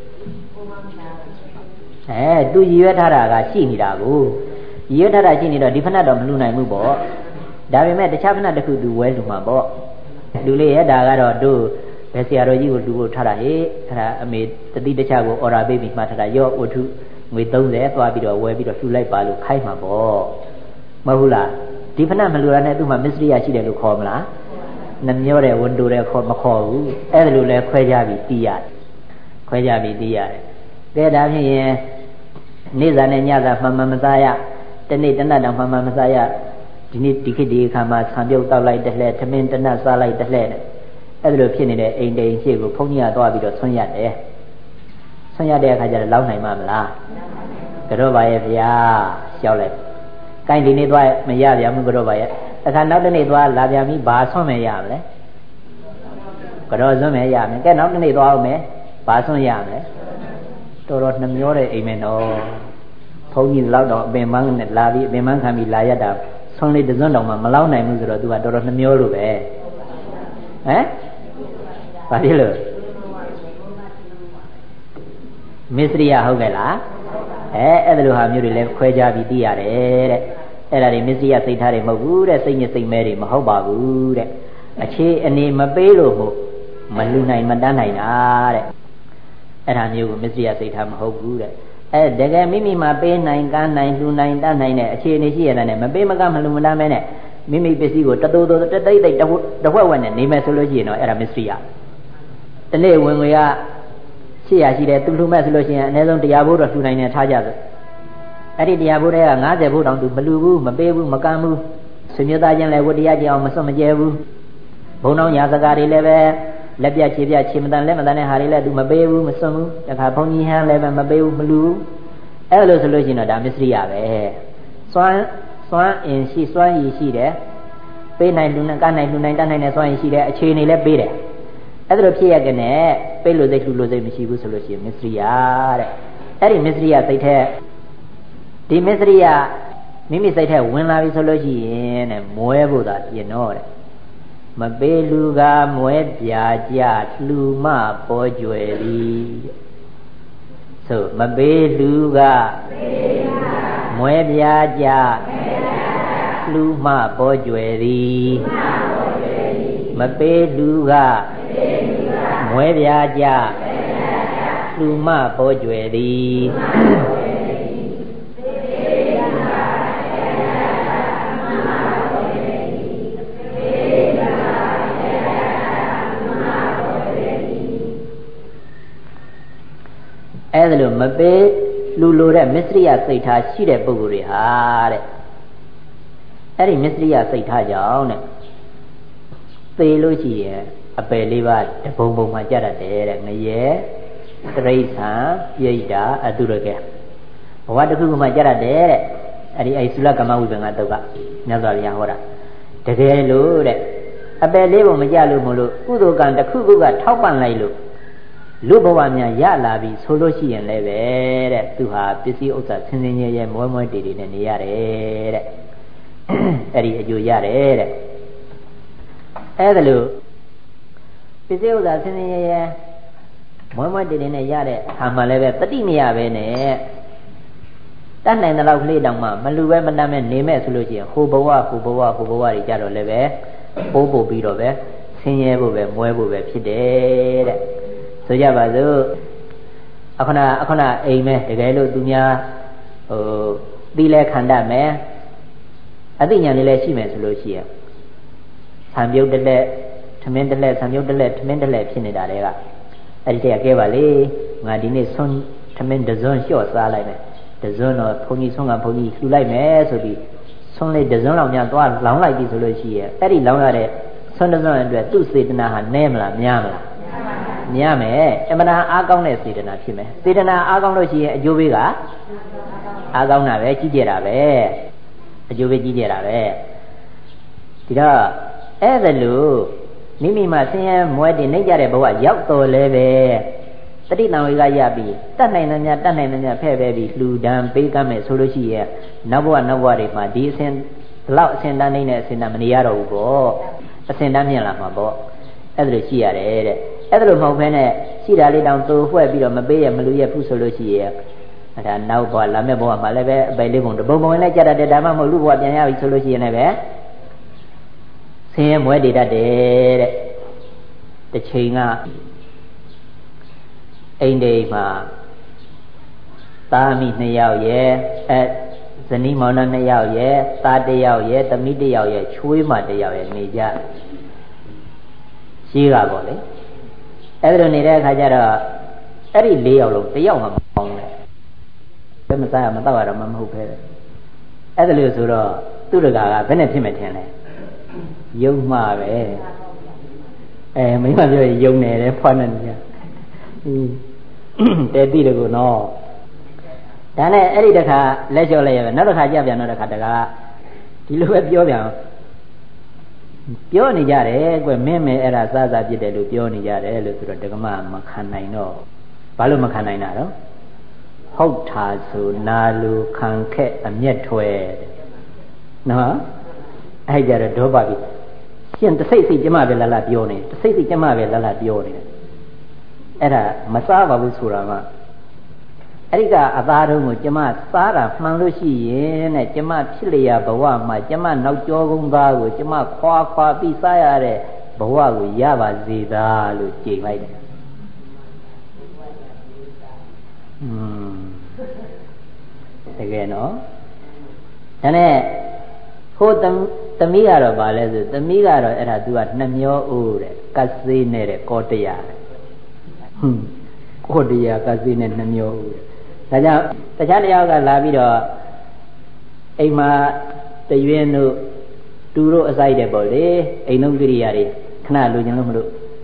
သူရည်ရွယ်ထားတာကရှိနေတာကိုရည်ရွယ်ထားတာရှိနေတော့ဒီဖဏတ်တော့မလှူနိုင်ဘူးပေါ့ဒါပေမဲ့တခြားဖဏတ်တစ်ခုသူဝဲလှူမှာပေါ့လူလေးရဲ့ဒါကတော့တို့ဘယ်ဆရာတော်ကြီးကိုလှူဖို့ထားတာဟဲ့အဲ့ဒါအမေတတိတခြားကိုအော်ဒါပေးပြီးမှထားတာရော့ဝတ္ထုငွေ30သွားပြီးတော့ဝဲပြီးတော့လှူလိုက်ပါလို့ခိုင်းမှာပေါ့မဟုတ်လားဒီဖဏတ်မလှူရတဲ့သူမှမစ္စရိယရှိတယ်လို့ခေါ်မလားနှမျောတဲ့ဝန်တိုတဲ့ခေါ်မခေါ်ဘူးအဲ့ဒါလိုလဲခွဲကြပြီးတီးရတယ်ခွဲကြပြီးတီးရတယ်ကဲဒါဖြင့်ရင်နေ့စာနဲ့ညစာမှန်မှန်မစားရတနေ့တနတ်တော့မှန်မှန်မစားရဒီနေ့ဒီခေတ်ဒီအခါမှာဆံပြုတ်တောက်လိုက်တစ်လှဲထမင်းတနတ်စားလိုက်တစ်လှဲအဲ့ဒါလိုဖြစ်နေတဲ့အိမ်တိန်ရှိကိုဘုန်းကြီးကသွားပြီးတော့ဆွန့်ရတယ်ဆွန့်ရတဲ့အခါကျတော့လောက်နိုင်မှာမလားကတော့ပါရဲ့ဗျာလျှောက်လိုက်ကိုင်းဒီနေ့သွားမရဗျာမှုကတော့ပါရဲ့အခါနောက်တစ်နေ့သွားလာပြန်ပြီးဘာဆွန့်မယ်ရမလဲကတော့ဆွန့်မယ်ရမယ်ကဲနောက်တစ်နေ့သွားအောင်မယ်ဘာဆွန့်ရမလဲတော်တော်နှမျောတဲ့အိမ်မယ်နော်ဘုန်းကြီးလောက်တော့အပင်မန်းနဲ့လာပြီးအပင်မန်းခံပြီးလာရတာဆွန့်လေးတစ်စွန်းတောင်မှမလောက်နိုင်ဘူးဆိုတော့ तू ကတော်တော်နှမျောလို့ပဲဟမ်ဘာဖြစ်လို့မစ္စရိယဟုတ်ကဲ့လားအဲ့ဒါလိုဟာမျိုးတွေလည်းခွဲကြပြီးသိရတယ်တဲ့အဲ့ဒါတွေမစ္စရိယစိတ်ထားတွေမဟုတ်ဘူးတဲ့စိတ်ညစ်စိတ်မဲတွေမဟုတ်ပါဘူးတဲ့အခြေအနေမပေးလို့မို့မလူနိုင်မတန်းနိုင်တာတဲ့အဲ့ဒါမျိုးကိုမစ္စရိယစိတ်ထားမဟုတ်ဘူးတဲ့တကယ်မိမိမှာပေးနိုင်ကမ်းနိုင်လှူနိုင်တတ်နိုင်တဲ့အခြေအနေရှိရတဲ့မပေးမကမလှူမတတ်မဲနဲ့မိမိပစ္စည်းကိုတသို့တသိတဝက်ဝက်နဲ့နေမယ်ဆိုလို့ရှိရင်တော့အဲ့ဒါမစ္စရိယတနေ့ဝင်ငွေက800ရှိတယ်သူလှူမဲ့ဆိုလို့ရှိရင်အနည်းဆုံး100ဘိုးတော့လှူနိုင်တယ်ထားကြဆိုအဲ့ဒီ100ဘိုးတွေက90ဘိုးတောင်သူမလှူဘူးမပေးဘူးမကမ်းဘူးဆွေမျိုးသားချင်းလည်းဝတ္တရားကြအောင်မစွန့်မကြဲဘူးဘုံတော်ညာစကားတွေလည်းပဲလက်ပြခြေပြခြေမတန်လက်မတန်တဲ့ဟာတွေလည်းသူမပေးဘူးမစွန့်ဘူးတခါဘုန်းကြီးဟန်းလည်းမပေးဘူးမလူဘူးအဲ့လိုဆိုလို့ရှိရင်တော့ဒါမစ္စရိယပဲစွမ်းအင်ရှိစွမ်းရည်ရှိတယ်ပေးနိုင်လူနဲ့ကနိုင်လူနိုင်တတ်နိုင်တဲ့စွမ်းရည်ရှိတယ်အခြေအနေလည်းပေးတယ်အဲ့ဒါလိုဖြစ်ရတဲ့နဲ့ပေးလို့စိတ်လူလို့စိတ်မရှိဘူးဆိုလို့ရှိရင်မစ္စရိယတဲ့အဲ့ဒီမစ္စရိယစိတ်ထဲဒီမစ္စရိယမိမိစိတ်ထဲဝင်လာပြီဆိုလို့ရှိရင်တဲ့မွဲဖို့သာပြင်တော့တဲ့မပေးလူကမွဲပြာကြလှူမပေါ်ကျွယ်သည်ဆိုမပေးလူကမွဲပြာကြလှူမပေါ်ကျွယ်သည်မပေးလူကမွဲပြာကြလှူမပေါ်ကျွယ်သည်အဲ့ဒါလို့မပေးလူလိုတဲ့မစ္စရိယစိတ်ထားရှိတဲ့ပုဂ္ဂိုလ်တွေဟာတဲ့အဲ့ဒီမစ္စရိယစိတ်ထားကြောင့်တဲ့သေလို့ရှိရင်အပယ်လေးပါးတဘုံဘုံမှာကြတတ်တယ်တဲ့ငရဲတိရစ္ဆာန်ပြိတ္တာအတုရကဲဘဝတစ်ခုခုမှာကြတတ်တယ်တဲ့အဲ့ဒီသုလကမ္မဝိပင်္ဂတုတ်ကမြတ်စွာဘုရားဟောတာတကယ်လို့တဲ့အပယ်လေးပုံမကြလို့မလို့ကုသိုလ်ကံတစ်ခုခုကထောက်ပံ့လိုက်လို့လူဘဝများရလာပြီဆိုလို့ရှိရင်လည်းပဲတဲ့သူဟာပစ္စည်းဥစ္စာဆင်းဆင်းရဲရဲမွဲမွဲတေတေနဲ့နေရတယ်တဲ့အဲ့ဒီအကျိုးရတယ်တဲ့အဲ့ဒါလို့ပစ္စည်းဥစ္စာဆင်းဆင်းရဲရဲမွဲမွဲတေတေနဲ့ရတဲ့အခါမှလည်းပဲတတိမရပဲနဲ့တတ်နိုင်တဲ့လောက်ကလေးတောင်မှမလူပဲမတတ်မဲ့နေမဲ့ဆိုလို့ရှိရင်ဟိုဘဝတွေကြတော့လည်းပဲပိုးပို့ပြီးတော့ပဲဆင်းရဲဖို့ပဲမွဲဖို့ပဲဖြစ်တယ်တဲ့ဆိုကြပါစို့အခုနအိမ်မဲတကယ်လို့သူများသီလဲခံတတ်မယ်အသိဉာဏ်လေးလည်းရှိမယ်ဆိုလို့ရှိရင်ဆံပြုတ်တက်လက်ထမင်းတက်လက်ဆံပြုတ်တက်လက်ထမင်းတက်လက်ဖြစ်နေတာတွေကအဲ့ဒီတည်းကဲပါလေငါဒီနေ့ဆွန်းထမင်းတစွန်းလျှော့စားလိုက်မယ်တစွန်းတော့ဘုန်းကြီးဆွန်းကဘုန်းကြီးလှူလိုက်မယ်ဆိုပြီးဆွန်းလေးတစွန်းလောက်များသွားလောင်းလိုက်ပြီဆိုလို့ရှိရင်အဲ့ဒီလောင်းရတဲ့ဆွန်းတစွန်းအတွက်သူ့စေတနာဟာနည်းမလားများမလားမြင်မယ်အမှန်တရားအားကောင်းတဲ့စေတနာဖြစ်မယ်စေတနာအားကောင်းလို့ရှိရင်အကျိုးပေးကအားကောင်းတာပဲကြီးကျယ်တာပဲအကျိုးပေးကြီးကျယ်တာပဲဒီတော့အဲ့ဒါလို့မိမိမှာဆင်းရဲမွဲတင်နေကြတဲ့ဘဝရောက်တော်လဲပဲတတိတံဝေကရပြီးတတ်နိုင်တဲ့များဖဲ့ပဲပြီးလှူဒန်းပေးကမ်းမယ်ဆိုလို့ရှိရင်နောက်ဘဝတွေမှာဒီအစဉ်လောက်အစဉ်တန်းနေတဲ့အစဉ်တန်းမနေရတော့ဘူးပေါ့အစဉ်တန်းမြင်လာမှာပေါ့အဲ့ဒါလို့ရှိရတယ်တဲ့အဲ့ဒါလိုမဟုတ်ဘဲနဲ့ရှိတာလေးတောင်သိုးဖွဲ့ပြီးတော့မပေးရမလူရဘူးဆိုလို့ရှိရင်ဒါနောက်ဘဝလာမယ့်ဘဝမှာလည်းပဲအပေလေးပုံတပုံပုံနဲ့ကြတတ်တယ်ဒါမှမဟုတ်လူဘဝပြန်ရပြီဆိုလို့ရှိရင်လည်းပဲဆင်းရဲမွဲတည်တတ်တယ်တဲ့တစ်ချိန်ကအိမ်ဒီမှာသားမိ2ယောက်ရဲ့ဇနီးမောင်နှံ2ယောက်ရဲ့သား1ယောက်ရဲ့သမီး1ယောက်ရဲ့ချွေးမ1ယောက်ရဲ့နေကြရှိတာပေါ့လေအဲ့ဒါနေတဲ့အခါကျတော့အဲ့ဒီ4ယောက်လုံး1ယောက်မှမပေါင်းနဲ့ဘယ်မစားရမတော့ရတော့မဟုတ်ပဲအဲ့ဒါလို့ဆိုတော့သူတကာကဘယ်နဲ့ဖြစ်မယ်ထင်လဲယုံမှာပဲမိမပြောယုံနေတယ်ဖွားနေတယ်တဲတိတကူနော်ဒါနဲ့အဲ့ဒီတခါလက်လျှော့လိုက်ရပဲနောက်တစ်ခါကြပြန်တော့တခါတကာဒီလိုပဲပြောပြန်ပြောနေကြတယ်ကွမင်းမဲအဲ့ဒါစားစားပြစ်တယ်လို့ပြောနေကြတယ်လို့ဆိုတော့ဒကမမခံနိုင်တော့ဘာလို့မခံနိုင်တာတော့ဟုတ်တာဆိုနာလူခံခက်အမျက်ထွဲနော်အဲ့ကြတော့ဒေါပါပြီရှင်တစိတ်စိတ်ကျမပဲလာပြောနေတစိတ်စိတ်ကျမပဲလာပြောနေတယ်အဲ့ဒါမစားပါဘူးဆိုတာကအဲ့ဒီကအသားတုံးကိုကျမစားတာမှန်လို့ရှိရင်တဲ့ကျမဖြစ်လျာဘဝမှာကျမနောက်ကျောကုန်းသားကိုကျမခွာပြီးစားရတဲ့ဘဝကိုရပါစေသာလို့ကြိမ်လိုက်တယ်တကယ်နော်ဒါနဲ့ဟိုသမီးကတော့ဗာလဲဆိုသမီးကတော့အဲ့ဒါ तू က2မျောအိုးတဲ့ကတ်စေးနဲ့တဲ့ကောတရားတဲ့ကောတရားကတ်စေးနဲ့2မျောအိုးတဲ့ဒါကြောင့်တခြားတယောက်ကလာပြီးတော့အိမ်မှာတရွင်းတို့တူတို့အစိုက်တယ်ပေါ့လေအိမ်လုံးကိရိယာတွေခဏလိုချင်လို့မလို့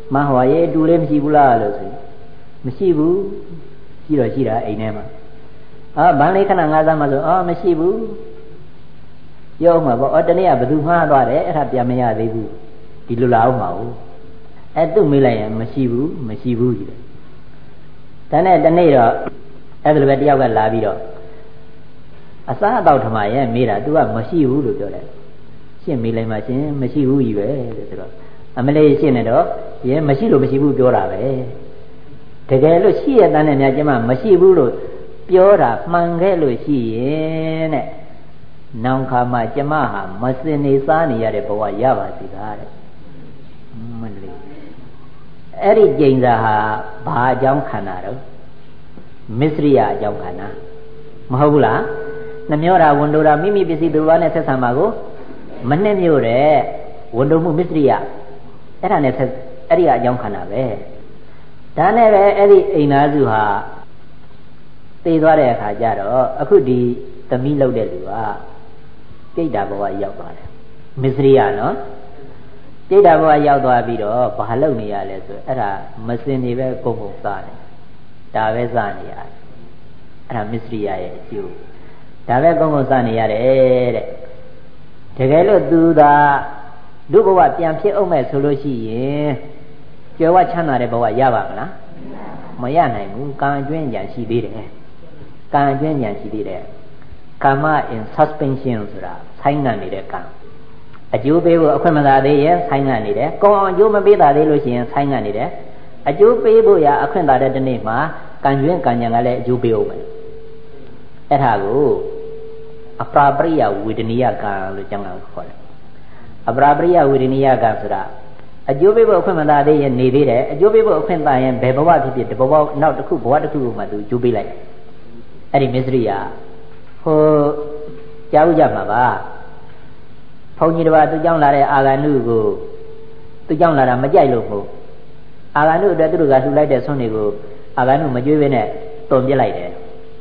မဟောရေတူလေးမရှိဘူးလားလို့ဆိုမရှိဘူးရှိတော့ရှိတာအိမ်ထဲမှာဗန်းလေးခဏငါးစားမှဆိုမရှိဘူးပြောမှာပေါ့တနေ့ကဘယ်သူမှားသွားတယ်အဲ့ဒါပြန်မရသေးဘူးဒီလိုလာအောင်မဟုတ်သူ့မေးလိုက်ရင်မရှိဘူးကြီးတယ်ဒါနဲ့တနေ့တော့အဲ့ဒါလိုပဲတယောက်ကလာပြီးတော့အစားအသောက်ထမရဲ့မေးတာ तू ကမရှိဘူးလို့ပြောတယ်ရှင်းမေးလိုက်မှရှင်မရှိဘူးကြီးပဲတဲ့ဆိုတော့အမလေးရှင်းနေတော့ရဲမရှိလို့မရှိဘူးပြောတာပဲတကယ်လို့ရှိရတဲ့နဲ့များကျမမရှိဘူးလို့ပြောတာမှန်ခဲ့လို့ရှိရင်တဲ့နောင်ခါမှာကျမဟာမစင်နေစားနေရတဲ့ဘဝရပါစီကားတဲ့မလေးအဲ့ဒီကျိန်စာဟာဘာအကြောင်းခန္ဓာတော့မစ္စရိယအကြောင်းခန္ဓာမဟုတ်ဘူးလားနှမျောတာဝန်တိုတာမိမိပစ္စည်းသူတော်နဲ့ဆက်ဆံပါကိုမနှက်မြို့တဲ့ဝန်တိုမှုမစ္စရိယအဲ့ဒါနဲ့အဲ့ဒီအကြောင်းခန္ဓာပဲဒါနဲ့ပဲအဲ့ဒီအိမ်သားစုဟာသိသွားတဲ့အခါကျတော့အခုဒီသမီးလောက်တဲ့လူကပြိတ္တာဘဝရောက်သွားတယ်မစ္စရိယနော်ပြိတ္တာဘဝရောက်သွားပြီးတော့ဘာလုပ်နေရလဲဆိုအဲ့ဒါမစင်နေပဲကုန်ကုန်စားတယ်ဒါပဲစားနေရတယ်အဲ့ဒါမစ္စရိယရဲ့အကျိုးဒါပဲကုန်ကုန်စားနေရတယ်တဲ့တကယ်လို့သူသာလူဘဝပြန်ဖြစ်အောင်မဲ့ဆိုလို့ရှိရင်ကြွယ်ဝချမ်းသာတဲ့ဘဝရပါမလားမရနိုင်ဘူးကံအကျွင်းဉာဏ်ရှိသေးတယ်ကံအကျွင်းဉာဏ်ရှိသေးတယ်ကာမ in suspension ဆိုတာဆိုင်းငံ့နေတဲ့ကံအကျိုးပေးဖို့အခွင့်မသာသေးရင်ဆိုင်းငံ့နေတယ်ကောင်းအောင်အကျိုးမပေးတာသေးလို့ရှိရင်ဆိုင်းငံ့နေတယ်အကျိုးပေးဖို့ရအခွင့်သာတဲ့ဒီနေ့မှာကံကျွင်းကံဉာဏ်ကလည်းအကျိုးပေးအောင်မယ်အဲ့ဒါကိုအပရာပရိယဝေဒနိယကံလို့ကျောင်းကခေါ်တယ်အပရာပရိယဝေဒနိယကံဆိုတာအကျိုးပေးဖို့အခွင့်မသာသေးရင်နေသေးတယ်အကျိုးပေးဖို့အခွင့်သာရင်ဘယ်ဘဝဖြစ်ဖြစ်ဒီဘဝနောက်တစ်ခုဘဝတစ်ခုမှသူအကျိုးပေးလိုက်အဲ့ဒီမစ္စရိယဟိုကြားဥကြမှာပါဘုန်းကြီးတစ်ပါးသူကြောင်းလာတဲ့အာဂန္တုကိုသူကြောင်းလာတာမကြိုက်လို့မဟုတ်အာဂန္တုအတွက်သူတို့ကလှူလိုက်တဲ့ဆွမ်းတွေကိုအာဂန္တုမကြွေးဘဲနဲ့တုံပြစ်လိုက်တယ်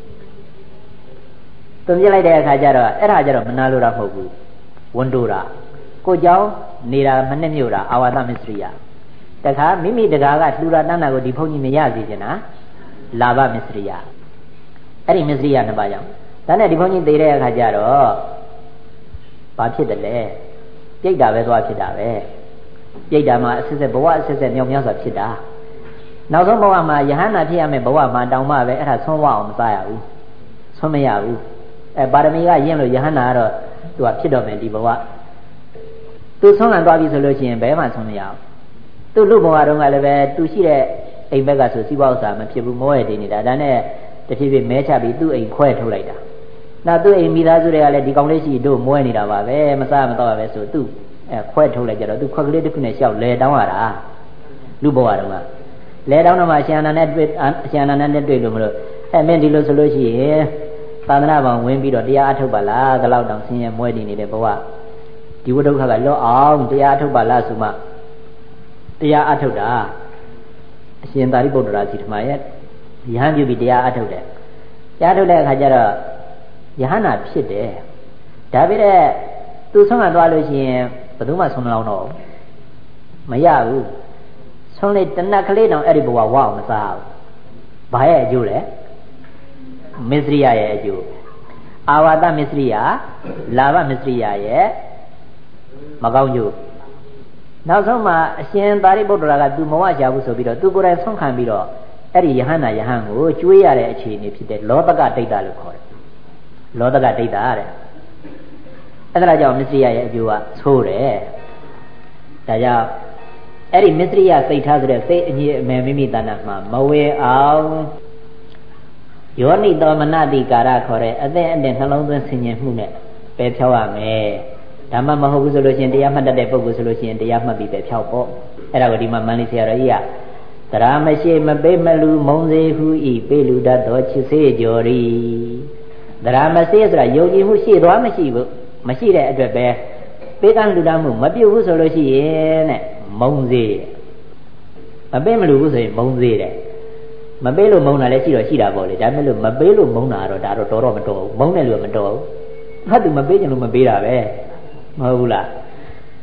တုံပြစ်လိုက်တဲ့အခါကျတော့အဲ့ဒါကျတော့မနာလို့တာမဟုတ်ဘူးဝန်တိုတာကိုကြောင်းနေတာမနှက်မြို့တာအာဝါသမစ္စရိယတခါမိမိတကားကလှူတာတန်းတာကိုဒီဘုန်းကြီးမရစေချင်တာလာဘမစ္စရိယအဲ့ဒီမစ္စရိယနှစ်ပါးကြောင့်ဒါနဲ့ဒီဘုန်းကြီးသိတဲ့အခါကျတော့ဘာဖြစ်တယ်လဲပြိတ္တာပဲသွားဖြစ်တာပဲပြိတ္တာမှာအစစ်စစ်ဘဝအစစ်စစ်မြောက်မြောက်စွာဖြစ်တာနောက်ဆုံးဘဝမှာယဟန္တာဖြစ်ရမယ်ဘဝမှာတောင်မှပဲအဲ့ဒါဆွမ်းဝအောင်မစားရဘူးဆွမ်းမရဘူးပါရမီကရင့်လို့ယဟန္တာကတော့သူကဖြစ်တော့မယ်ဒီဘဝသူဆွမ်းလန်းသွားပြီဆိုလို့ရှိရင်ဘယ်မှဆွမ်းမရဘူးသူလူဘဝတုန်းကလည်းပဲသူရှိတဲ့အိမ်ဘက်ကဆိုစီးပွားဥစ္စာမဖြစ်ဘူးမောရည်တည်နေတာဒါနဲ့တဖြည်းဖြည်းမဲချပြီးသူ့အိမ်ခွဲထုတ်လိုက်တာနောက်သူ့အိမ်မိသားစုတွေကလည်းဒီကောင်လေးရှိတို့မွဲနေတာပါပဲမစားမတော့ပါပဲဆိုသူ့ခွဲထုတ်လိုက်ကြတော့သူခွက်ကလေးတစ်ခုနဲ့ရှောက်လဲတောင်းရတာလူဘဝတုန်းကလဲတောင်းတော့မှအရှင်အနန္ဒနဲ့တွေ့လို့မလို့မင်းဒီလိုဆိုလို့ရှိရင်သာသနာ့ဘောင်ဝင်ပြီးတော့တရားအထုတ်ပါလားဒီလောက်တောင်ဆင်းရဲမွဲနေနေတဲ့ဘဝဒီဝိဒုက္ခကလွတ်အောင်တရားအထုတ်ပါလားဆိုမှတရားအထုတ်တာအရှင်သာရိပုတ္တရာစီထမရဲ့ယဟန်ပြုပြီးတရားအထုတ်တယ်တရားထုတ်တဲ့အခါကျတော့ယဟန္တာဖြစ်တယ်ဒါပေမဲ့သူဆုံးမသွားလို့ရှိရင်ဘယ်သူမှဆုံးမလောင်တော့မရဘူးဆုံးလေတနက်ကလေးတောင်အဲ့ဒီဘဝဝအောင်မစားဘူးဘာရဲ့အကျိုးလဲမစ္စရိယရဲ့အကျိုးအာဝါသမစ္စရိယလာဘမစ္စရိယရဲ့မကောင်းကျိုးနောက်ဆုံးမှာအရှင်သာရိပုတ္တရာကသူမဝရဘူးဆိုပြီးတော့သူကိုယ်တိုင်ဆုံးခံပြီးတော့အဲ့ဒီယဟန္တာယဟန်ကိုကျွေးရတဲ့အခြေအနေဖြစ်တဲ့လောတကဒိဋ္ဌလို့ခေါ်တယ်လောတကဒိဋ္ဌတဲ့အဲ့ဒါကြောင့်မစ္စရိယရဲ့အကျိုးကဆိုးတယ်ဒါကြောင့်အဲ့ဒီမစ္စရိယစိတ်ထားဆိုတဲ့စိတ်အငြိအမယ်မိမိတဏ္ဍမှာမဝေအောင်ယောနိတောမနတိကာရခေါ်တဲ့အသက်အတည်းနှလုံးသွင်းဆင်ញင်မှုနဲ့ပယ်ဖြောက်ရမယ်ဒါမှမဟုတ်ဘူးဆိုလို့ရှိရင်တရားမှတ်တတ်တဲ့ပုဂ္ဂိုလ်ဆိုလို့ရှိရင်တရားမှတ်ပြီးပယ်ဖြောက်ပေါ့အဲ့ဒါကိုဒီမှာမန္လိဆရာတော်ကြီးကသရမရှိမပိမလူမုံစေဟုဤပေလူတတ်တော်ချစ်စေကြော်ရီသရမရှိဆိုတာယုံကြည်မှုရှိသွားမရှိဘူးမရှိတဲ့အတွက်ပဲပေးကမ်းလူတတ်မှုမပြုတ်ဘူးဆိုလို့ရှိရင်တဲ့မုံစေမပေးမလူဘူးဆိုရင်မုံစေတဲ့မပေးလို့မုံတာလည်းရှိတော့ရှိတာပေါ့လေဒါပေမဲ့လို့မပေးလို့မုံတာတော့ဒါတော့တော်တော့မတော်ဘူးမုံတဲ့လူကမတော်ဘူးဟာသူမပေးချင်လို့မပေးတာပဲမဟုတ်ဘူးလား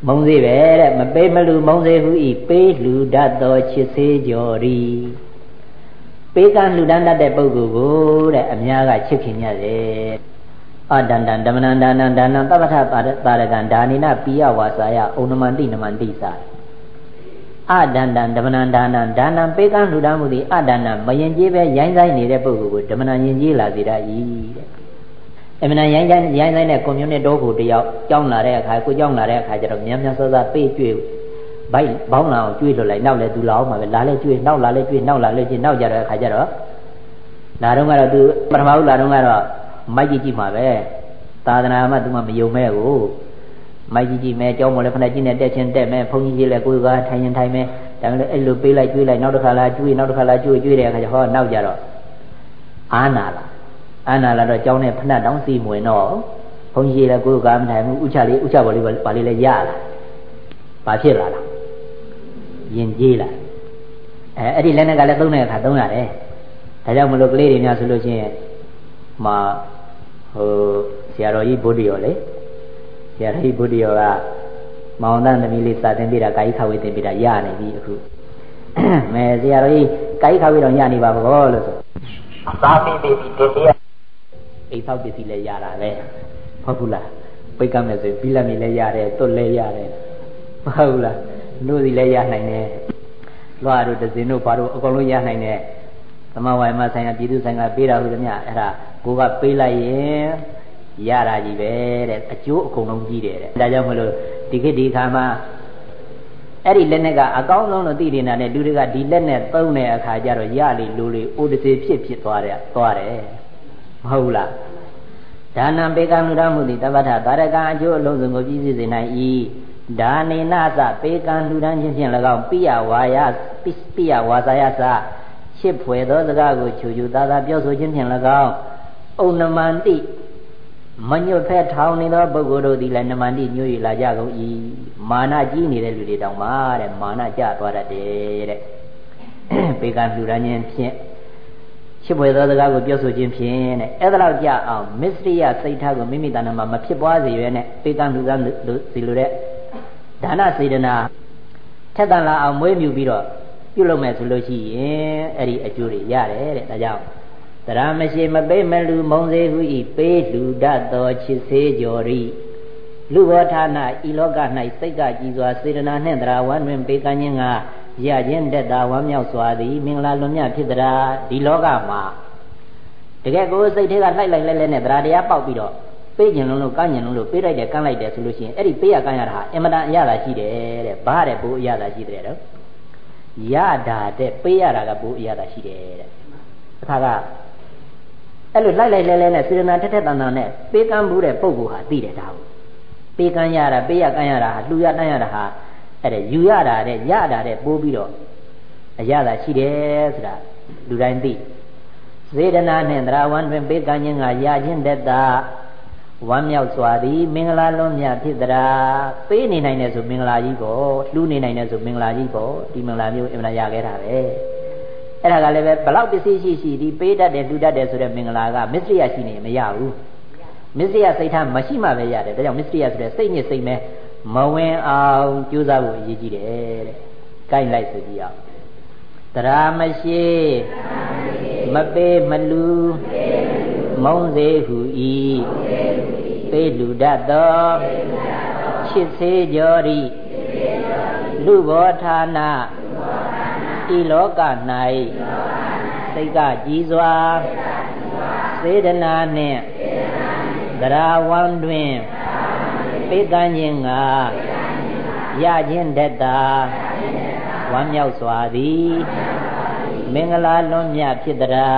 မုံစေပဲတဲ့မပေးမလူမုံစေဟုဤပေးလူတတ်သောချစ်စေကြော်ရီပေးကလှူဒန်းတတ်တဲ့ပုဂ္ဂိုလ်ကိုတဲ့အများကချစ်ခင်ကြတယ်အတန္တံဓမ္မနန္ဒာနံဒါနံသဗ္ဗထပါရကံဒါနိနပိယဝါစာယဩနမန္တိနမန္တိစာအတန္တံဓမ္မနန္ဒာနံဒါနံပေးကလှူဒန်းမှုသည်အတန္တံမယင်ကြီးပဲရိုင်းဆိုင်နေတဲ့ပုဂ္ဂိုလ်ကိုဓမ္မနံယင်ကြီးလာစေတတ်၏တဲ့အမှန်ရိုင်းဆိုင်တဲ့ကွန်မြူနတီတော်ကိုတယောက်ကြောင်းလာတဲ့အခါကိုကြောင်းလာတဲ့အခါကျတော့မြန်မြန်စောစောပေးကျွေးဘိုက်ဘောင်းလာအောင်ကျွေးလွတ်လိုက်နောက်လဲသူလာအောင်မှာပဲလာလဲကျွေးနောက်လာလဲကျွေးနောက်လာလဲကျွေးနောက်ကြတဲ့အခါကျတော့လာတော့ကတော့သူပထမဦးလာတော့ကတော့မိုက်ကြည့်မှာပဲသာသနာမှသူမှမယုံမဲ့ကိုမိုက်ကြည့်မဲကြောင်းမလဲဖက်ကြီးနဲ့တက်ချင်းတက်မဲဘုန်းကြီးကြီးလဲကိုယ်ကထိုင်ရင်ထိုင်မဲဒါမှလည်းအဲ့လိုပေးလိုက်ကျွေးလိုက်နောက်တစ်ခါလာကျွေးနောက်တစ်ခါလာကျွေးတဲ့အခါကျဟောနောက်ကြတော့အာနာလာတော့ကြောင်းနဲ့ဖက်တောင်စီမဝင်တော့ဘုန်းကြီးလည်းကိုယ်ကမထိုင်ဘူးဥချဘော်လေးပါလေးလည်းရလာဘာဖြစ်လာလားယင်ကြီးလာအဲ့ဒီလက်နဲ့ကလည်းသုံးတဲ့အခါသုံးရတယ်ဒါကြောင့်မလို့ကလေးတွေများဆိုလို့ချင်းမှာဟိုဆရာတော်ကြီးဗုဒ္ဓရောလေဆရာတော်ကြီးဗုဒ္ဓရောကမောင်တန်းသမီးလေးစာသင်ပေးတာကာယခဝေသင်ပေးတာရနေပြီအခုမဲဆရာတော်ကြီးကာယခဝေတော့ရနေပါဘောလို့ဆိုသာပေးပြီးဒီတရားအိမ်ဆောက်ပစ္စည်းလည်းရတာပဲဟုတ်ဘူးလားပိတ်ကမဲ့ဆိုပြီးလက်မြေလည်းရတယ်တွတ်လည်းရတယ်မဟုတ်လားတို့စီလည်းရနိုင်တယ်လွှာတို့ဒဇင်တို့ဘာတို့အကုန်လုံးရနိုင်တယ်သမဝိုင်မဆိုင်ရာပြည်သူဆိုင်ကပေးတာဟုတ်သမျှအဲ့ဒါကိုကပေးလိုက်ရင်ရတာကြီးပဲတဲ့အကျိုးအကုန်လုံးကြီးတယ်တဲ့ဒါကြောင့်မလို့ဒီခေတ်ဒီခါမှာအဲ့ဒီလက်နဲ့ကအကောင်းဆုံးလို့သိနေတာနဲ့လူတွေကဒီလက်နဲ့သုံးတဲ့အခါကျတော့ရလေလူလေအိုတစေဖြစ်သွားတယ်မဟုတ်လားဒါနံပေကံလူရမှုသည်တပ္ပထသာရကံအကျိုးအလုံးစုံကိုပြည့်စုံစေနိုင်၏ဒါနေနသပေကံလူရန်ခြင်းဖြင့်၎င်းပိယဝါစာယသရှစ်ဖွယ်သောစကားကိုချူချူသာသာပြောဆိုခြင်းဖြင့်၎င်းဩနမန္တိမညွတ်ဖက်ထောင်နေသောပုဂ္ဂိုလ်တို့သည်လည်းနမန္တိညွတ်၍လာကြကုန်၏မာနကြီးနေတဲ့လူတွေတောင်မှတဲ့မာနကြသွားတတ်တယ်တဲ့ပေကံလူရန်ခြင်းဖြင့်ရှစ်ဖွယ်သောစကားကိုပြောဆိုခြင်းဖြင့်တဲ့အဲ့ဒါတော့ကြအောင်မစ္စရိယစိတ်ထားကိုမိမိတဏ္ဍာမှာမဖြစ်ပွားစေရွယ်နဲ့ပေကံလူရန်စီလိုတဲ့ဒါနစေတနာထက်သန်လာအောင်မွေးမြူပြီးတော့ပြုလုပ်မယ်ဆိုလို့ရှိရင်အဲ့ဒီအကျိုးတွေရတယ်တဲ့ဒါကြောင့်တရာမရှိမပေးမလူမုံစေဟုဤပေးလူတတ်သောချစ်စေကြော်ရီလူဘောဌာနဤလောက၌စိတ်ကကြည်စွာစေတနာနှင့်တရာဝမ်းတွင်ပေးကမ်းခြင်းကရခြင်းတက်တာဝမ်းမြောက်စွာသည်မင်္ဂလာလွန်မြတ်ဖြစ်တရာဒီလောကမှာတကယ်ကိုစိတ်ထဲကလိုက်လဲနဲ့တရာတရားပေါက်ပြီးတော့ပေးခြင်းလုံးလို့ကမ်းခြင်းလုံးလို့ပေးလိုက်တယ်ကမ်းလိုက်တယ်ဆိုလို့ရှိရင်အဲ့ဒီပေးရကမ်းရတာဟာအင်မတန်အရသာရှိတယ်တဲ့ဘာတဲ့ဘိုးအရသာရှိတယ်တော့ရတာတဲ့ပေးရတာကဘိုးအရသာရှိတယ်တဲ့အခါကအဲ့လိုလိုက်လဲနဲ့စေတနာထက်တန်နဲ့ပေးကမ်းမှုတဲ့ပုဂ္ဂိုလ်ဟာသိတယ်ဒါကိုပေးကမ်းရတာပေးရကမ်းရတာဟာလှူရတန်းရတာဟာအဲ့ဒါယူရတာတဲ့ရတာတဲ့ပိုးပြီးတော့အရသာရှိတယ်ဆိုတာလူတိုင်းသိစေတနာနှင့်တရားဝမ်းတွင်ပေးကမ်းခြင်းကရခြင်းတတ်တာဝမ်းမြောက်စွာသည်မင်္ဂလာလွန်မြတ်ဖြစ်တရာပေးနေနိုင်တယ်ဆိုမင်္ဂလာကြီးပေါ့လှူနေနိုင်တယ်ဆိုမင်္ဂလာကြီးပေါ့ဒီမင်္ဂလာမျိုးအမှန်ရခဲ့တာပဲအဲ့ဒါကလည်းပဲဘလောက်ပစ္စည်းရှိဒီပေးတတ်တယ်လှူတတ်တယ်ဆိုတဲ့မင်္ဂလာကမစ္စရိယရှိနေမရဘူးမစ္စရိယစိတ်ထားမရှိမှပဲရတယ်ဒါကြောင့်မစ္စရိယဆိုတဲ့စိတ်ညစ်စိတ်မဲမဝင်အောင်ကြိုးစားဖို့အရေးကြီးတယ်တဲ့ကိုင်းလိုက်ဆိုကြည့်အောင်တရားမရှိမပေးမလူမုံစေဟုဤပေးလူတတ်သောချစ်စေကြော်ရီလူဘောဌာနဤလောက၌စိတ်ကကြည်စွာစေတနာနှင့်တရားဝမ်းတွင်ပေးကမ်းခြင်းကရခြင်းတတ်တာဝမ်းမြောက်စွာသည်မင်္ဂလာလွန်မြတ်ဖြစ်တရာ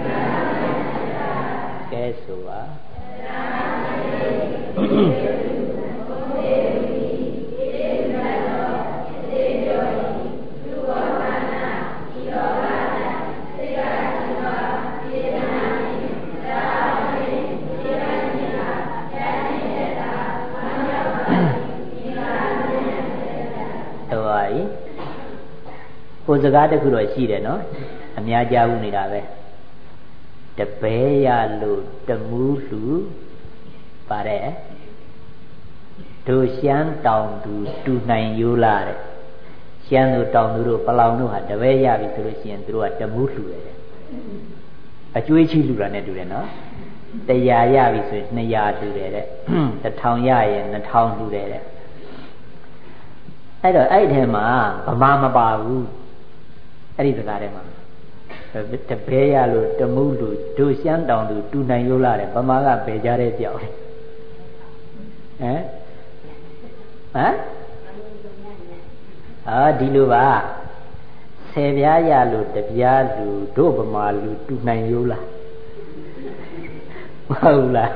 ကဲဆိုပါကိုယ်စကားတစ်ခုတော့ရှိတယ်နော်အများကြားဘူးနေတာပဲတပဲရလို့တမူးလူပါတယ်တို့ရှမ်းတောင်သူတူနိုင်ရိုးလားတဲ့ရှမ်းသူတောင်သူတို့ပလောင်တို့ဟာတပည့်ရပြီဆိုလို့ရှိရင်သူတို့ကတမူးလှူတယ်အကျွေးချီလှူတာနဲ့တူတယ်နော်100ရပြီဆိုရင်200လှူတယ်တဲ့1000ရရင်2000လှူတယ်တဲ့အဲ့တော့အဲ့ထဲမှာဗမာမပါဘူးအဲ့ဒီစကားထဲမှာတပည့်ရလို့တမူးလူတို့ရှမ်းတောင်သူတူနိုင်ရိုးလာတယ်ဗမာကဘယ်ကြတဲ့ပြောက်လဲဟမ်ဒီလိုပါ10ပြားရလို့တပြားလူတို့ဗမာလူတူနိုင်ရိုးလားမဟုတ်လား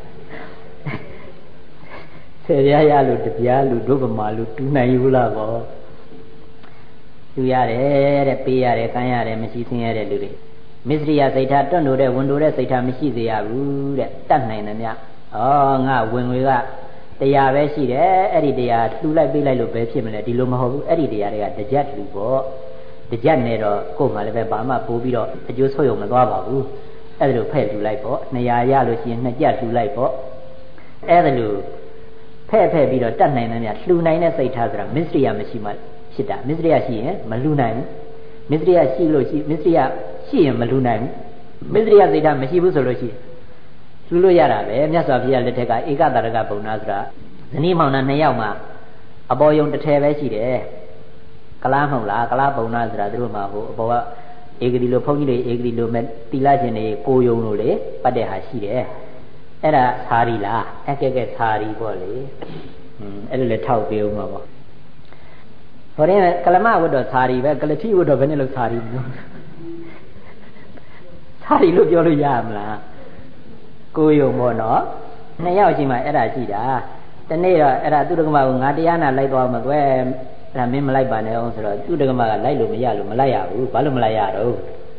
10ပြားရလို့တပြားလူတို့ဗမာလူတူနိုင်ရိုးလားကောလူရတယ်တဲ့ပေးရတယ်ကမ်းရတယ်မရှိဆင်းရတဲ့လူတွေမစ္စရိယစိတ်ထားတွန့်လို့တဲ့ဝင်လို့တဲ့စိတ်ထားမရှိစေရဘူးတဲ့တတ်နိုင်တယ်မြတ်ငါဝင်ငွေကတရားပဲရှိတယ်အဲ့ဒီတရားလှူလိုက်ပေးလိုက်လို့ပဲဖြစ်မလဲဒီလိုမဟုတ်ဘူးအဲ့ဒီတရားတွေကတကြက်လှူပေါ့တကြက်နဲ့တော့ကိုယ်မှလည်းပဲဘာမှပိုးပြီးတော့အကျိုးဆုပ်ရုံမသွားပါဘူးအဲ့ဒါလိုဖဲ့လှူလိုက်ပေါ့200ရလို့ရှိရင်2ကြက်လှူလိုက်ပေါ့အဲ့ဒါလိုဖဲ့ပြီးတော့တတ်နိုင်တယ်မြတ်လှူနိုင်တဲ့စိတ်ထားဆိုတာမစ္စရိယမရှိမှဖြစ်တာမစ္စရိယရှိရင်မလှူနိုင်ဘူးမစ္စရိယရှိလို့မစ္စရိယရှိရင်မလှူနိုင်ဘူးမစ္စရိယစိတ်ထားမရှိဘူးဆိုလို့ရှိရင်လှူလို့ရတာပဲမြတ်စွာဘုရားလက်ထက်ကဧကတာရကဘုံနာဆိုတာဇနီးမောင်နှံ2ယောက်မှာအပေါ်ယုံတစ်ထည်ပဲရှိတယ်ကလားမဟုတ်လားကလားဘုံနာဆိုတာသူတို့မှာဟိုအပေါ်ကဧကတိလိုဘုန်းကြီးတွေဧကတိလိုမဲ့တိလရှင်တွေကိုယုံလို့လေပတ်တဲ့ဟာရှိတယ်အဲ့ဒါသာရီလားကဲသာရီပေါ့လေအဲ့လိုလေထောက်ပေးဦးမှာပေါ့ဟိုရင်ကလမဝတ်တော့သာရီပဲကလတိဝတ်တော့ဘယ်နဲ့လို့သာရီမျိုးသာရီလို့ပြောလို့ရမလားကိုယုံမို့နော်2ယောက်ရှိမှအဲ့ဒါရှိတာတနေ့တော့အဲ့ဒါသူတက္ကမကငါတရားနာလိုက်သွားမှာကွယ်အဲ့ဒါမင်းမလိုက်ပါနဲ့အောင်ဆိုတော့သူတက္ကမကလိုက်လို့မရလို့မလိုက်ရဘူးဘာလို့မလိုက်ရတော့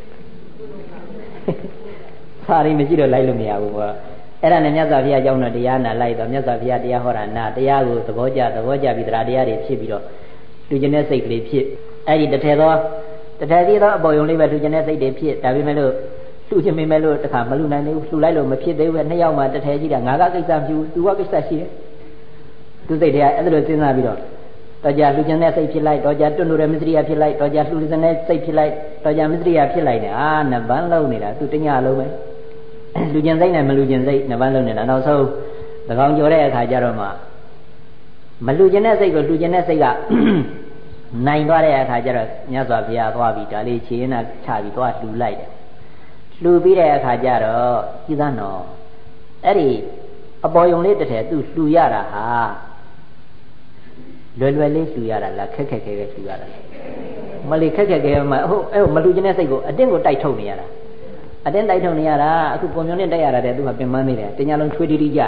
သာရီမရှိတော့လိုက်လို့မရဘူးကွာအဲ့ဒါနဲ့မြတ်စွာဘုရားကြောင့်တော့တရားနာလိုက်တော့မြတ်စွာဘုရားတရားဟောတာနာတရားကိုသဘောကျပြီးတရားတွေဖြစ်ပြီးတော့လူကျင်တဲ့စိတ်ကလေးဖြစ်အဲ့ဒီတထည်သေးသောအပေါ်ယုံလေးပဲလူကျင်တဲ့စိတ်တွေဖြစ်ဒါပေမဲ့လို့လှူခြင်းမိမဲ့လို့တခါမလှူနိုင်သေးဘူးလှူလိုက်လို့မဖြစ်သေးဘူး2ယောက်မှတထည်ကြီးတာငါကကိစ္စပြုသူကကိစ္စရှိတယ်သူစိတ်တွေကအဲ့ဒါလိုစဉ်းစားပြီးတော့တော်ကြလှူခြင်းတဲ့စိတ်ဖြစ်လိုက်တော်ကြတွန့်လို့တဲ့မစ္စရိယဖြစ်လိုက်တော်ကြလှူခြင်းတဲ့စိတ်ဖြစ်လိုက်တော်ကြမစ္စရိယဖြစ်လိုက်တယ်နှစ်ပန်းလုံးနေတာသူတညလုံးပဲလှူခြင်းစိတ်နဲ့မလှူခြင်းစိတ်နှစ်ပန်းလုံးနေတာနောက်ဆုံးသကောင်ကြော်တဲ့အခါကျတော့မှမလှူခြင်းတဲ့စိတ်ကိုလှူခြင်းတဲ့စိတ်ကနိုင်သွားတဲ့အခါကျတော့မြတ်စွာဘုရားသွားပြီးဒါလေးခြေရင်းနဲ့ချပြီးသွားလှူလိုက်တယ်လှူပြီးတဲ့အခါကျတော့ကြည်သနော်အဲ့ဒီအပေါ်ယုံလေးတစ်ထည်သူလှူရတာဟာလွယ်လွယ်လေးလှူရတာလားခက်ခဲလှူရတာမလေးခက်မှဟုတ်အဲ့မလှူခြင်းတဲ့စိတ်ကိုအတင်းကိုတိုက်ထုတ်နေရတာအတင်းတိုက်ထုတ်နေရတာအခုပုံမျိုးနဲ့တိုက်ရတာတဲ့သူကပင်ပန်းနေတယ်တညာလုံးထွေးတီးကြတယ်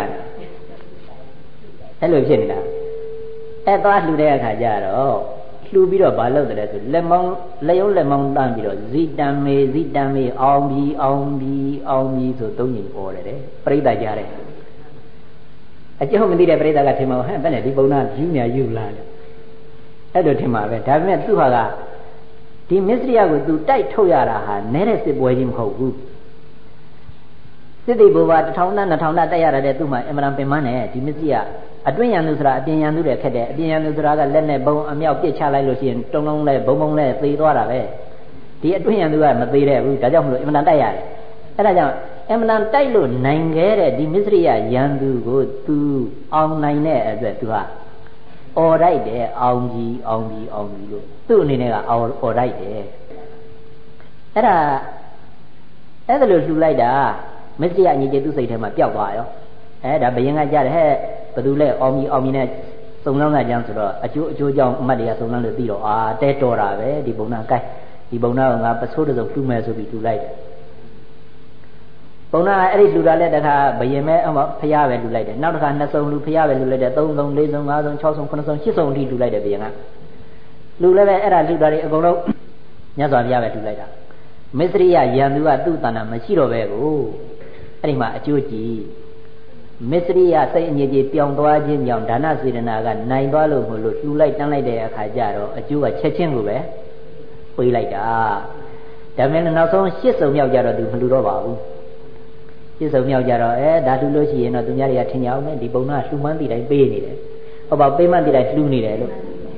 အဲ့လိုဖြစ်နေတာအဲ့သွားလှူတဲ့အခါကျတော့လှူပြီးတော့ဘာလုပ်တယ်ဆိုလက်မောင်းလက်ရုံးလက်မောင်းတန်းပြီးတော့ဇိတံမေအောင်ပြီဆိုသုံးညင်ပေါ်တယ်တဲ့ပြိဿကြားတယ်အကျုံးမသိတဲ့ပြိဿကထင်မှာဟဲ့ဘယ်နဲ့ဒီပုံနာယူလာလဲအဲ့လိုထင်မှာပဲဒါပေမဲ့သူဟာကဒီမစ္စရိယကိုသူတိုက်ထုတ်ရတာဟာနဲတဲ့စစ်ပွဲကြီးမဟုတ်ဘူးစစ်တိဘုရား1000နဲ့2000နဲ့တိုက်ရတဲ့သူ့မှာအမှန်ပင်မနဲ့ဒီမစ္စရိယအတွင်းရန်သူဆိုတာအပြင်ရန်သူတွေခက်တယ်အပြင်ရန်သူဆိုတာကလက်နဲ့ဘုံအမြောက်ပစ်ချလိုက်လို့ရှိရင်တုံလုံးလဲဘုံလဲသေသွားတာပဲဒီအတွင်းရန်သူကမသေးတဲ့ဘူးဒါကြောင့်မလို့အမှန်တိုက်ရတယ်အဲ့ဒါကြောင့်အမှန်တိုက်လို့နိုင်ခဲ့တဲ့ဒီမစ္စရိယရန်သူကိုသူအောင်နိုင်တဲ့အတွက်သူဟာအော်တိုက်တယ်အောင်ပြီလို့သူ့အနေနဲ့ကအော်တိုက်တယ်အဲ့ဒါလို့လှူလိုက်တာမစ္စရိယညီကျေသူ့စိတ်ထဲမှာပျောက်သွားရောဒါဘယင်ကကြားတယ်ဟဲ့ဘသူလဲအောင်ပြီနဲ့စုံစမ်းတာကြောင့်ဆိုတော့အကျိုးကြောင့်အမတ်တွေကစုံစမ်းလို့ပြီးတော့တဲတော်တာပဲဒီဘုံနာကိုက်ဒီဘုံနာကငါပစိုးတစုံလှူမယ်ဆိုပြီးလှူလိုက်တယ်ဘုံနာအဲ့ဒီလှူတာလဲတခါဘယင်မဲဖျားပဲလှူလိုက်တယ်နောက်တစ်ခါ2စုံလှူဖျားပဲလှူလိုက်တယ်3စုံ4စုံ5စုံ6စုံ9စုံ10စုံအထိလှူလိုက်တယ်ဘယင်ကလှူလဲပဲအဲ့ဒါလှူတာတွေအကုန်လုံးမြတ်စွာဘုရားပဲလှူလိုက်တာမစ္စရိယယံသူကသူ့တဏ္ဍာမရှိတော့ပဲကိုအဲ့ဒီမှာအကျိုးကြည့်မစ္စရိယစိတ်အငြိကြီးပြောင်းသွားခြင်းကြောင့်ဒါနစေတနာကနိုင်သွားလို့မလို့လှူလိုက်တန်းလိုက်တဲ့အခါကျတော့အကျိုးကချက်ချင်းကိုပဲပေးလိုက်တာဒါပေမဲ့နောက်ဆုံး8စုံမြောက်ကြတော့သူမလှူတော့ပါဘူး8စုံမြောက်ကြတော့ဒါလှူလို့ရှိရင်တော့သူများတွေကထင်ကြအောင်မယ်ဒီပုံနာလှူမှန်းတည်တိုင်းပေးနေတယ် bảo bê mà thì lại lưu này đấy luôn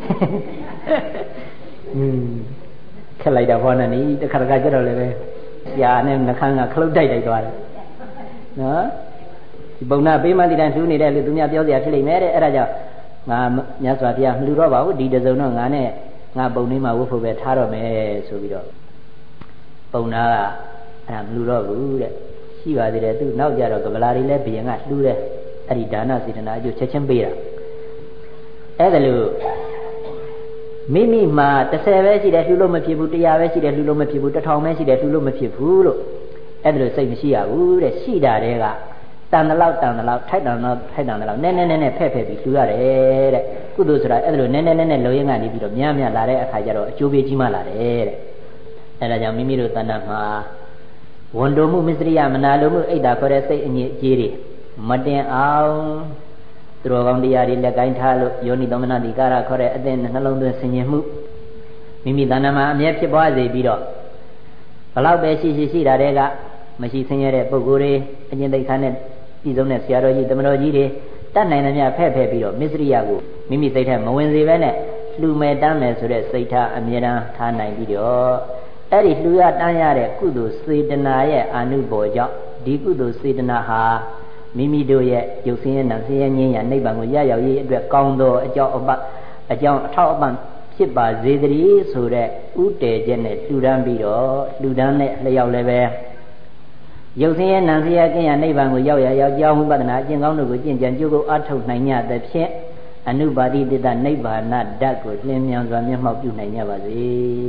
cái này đào hoa này ní cái khăn cái đó là già nên là khăn là khâu đầy đầy toàn đó bông na bê mà thì lại lưu này đấy tụi nhà béo dẻo thì lấy mẹ đấy ra giờ mà nhà xóa thì lưu đó bảo đi được rồi nó ngã này ngã bông này mà vô phụ về thả rồi mẹ số bị đó bông na làm lưu đó đủ đấy chỉ vào thì đấy tụi nào giờ rồi cái là đi lấy biển ngã lưu đấy đi đá na xí na vô chết chấm bê àအဲ့ဒါလို့မိမိမှာ30ပဲရှိတယ်လှူလို့မဖြစ်ဘူး100ပဲရှိတယ်လှူလို့မဖြစ်ဘူး1000ပဲရှိတယ်လှူလို့မဖြစ်ဘူးလို့အဲ့ဒါလို့စိတ်မရှိရဘူးတဲ့ရှိတာတည်းကတန်တလောက်ထိုက်တန်လောက်နည်းနည်းဖဲ့ပြီးလှူရတယ်တဲ့ကုသိုလ်ဆိုတာအဲ့ဒါလို့နည်းနည်းလုံရင်ကနေပြီးတော့များလာတဲ့အခါကျတော့အကျိုးပေးကြီးမှလာတယ်တဲ့အဲ့ဒါကြောင့်မိမိတို့တဏ္ဍာမှာဝန်တိုမှုမစ္စရိယမနာလိုမှုအိတ်တာခေါ်တဲ့စိတ်အငြိအကျေးတွေမတင်အောင်သူတော်ကောင်းတရားတွေလက်ကိုင်းထားလို့ယောနိသောမနတိကာရခေါ်တဲ့အသင်နှလုံးသွင်းဆင်ញင်မှုမိမိတဏ္ဍာမှာအမြဲဖြစ်ပွားစေပြီးတော့ဘလောက်ပဲရှိတာတဲ့ကမရှိဆင်းရဲတဲ့ပုဂ္ဂိုလ်တွေအကျဉ်းသိက္ခာနဲ့ပြည်စုံတဲ့ဆရာတော်ကြီးတမတော်ကြီးတွေတတ်နိုင်သမျှဖဲ့ပြီးတော့မစ္စရိယကိုမိမိစိတ်ထဲမဝင်စေဘဲနဲ့လှူမယ်တမ်းမယ်ဆိုတဲ့စိတ်ထားအမြဲတမ်းထားနိုင်ပြီးတော့အဲ့ဒီလှူရတမ်းရတဲ့ကုသိုလ်စေတနာရဲ့အာနုဘော်ကြောင့်ဒီကုသိုလ်စေတနာဟာမိမိတို့ရဲ့ရုပ်ဆင်းရဲနာမ်ဆင်းရဲငြိမ်းရာနိဗ္ဗာန်ကိုရရောက်ရေးအတွက်ကောင်းသောအကြောင်းအထောက်အပံ့ဖြစ်ပါစေတည်းဆိုတဲ့ဥတည်ချက်နဲ့လှူဒန်းပြီးတော့လှူဒန်းတဲ့လျောက်လည်းပဲရုပ်ဆင်းရဲနာမ်ဆင်းရဲကင်းရာနိဗ္ဗာန်ကိုရောက်ကြောင်းဝိပဿနာအကျင့်ကောင်းတို့ကိုကျင့်ကြံကြိုးကိုအားထုတ်နိုင်ကြသဖြင့်အနုပါတိတ္တနိဗ္ဗာန်ဓာတ်ကိုလင်းမြန်စွာမျက်မှောက်ပြုနိုင်ကြပါစေ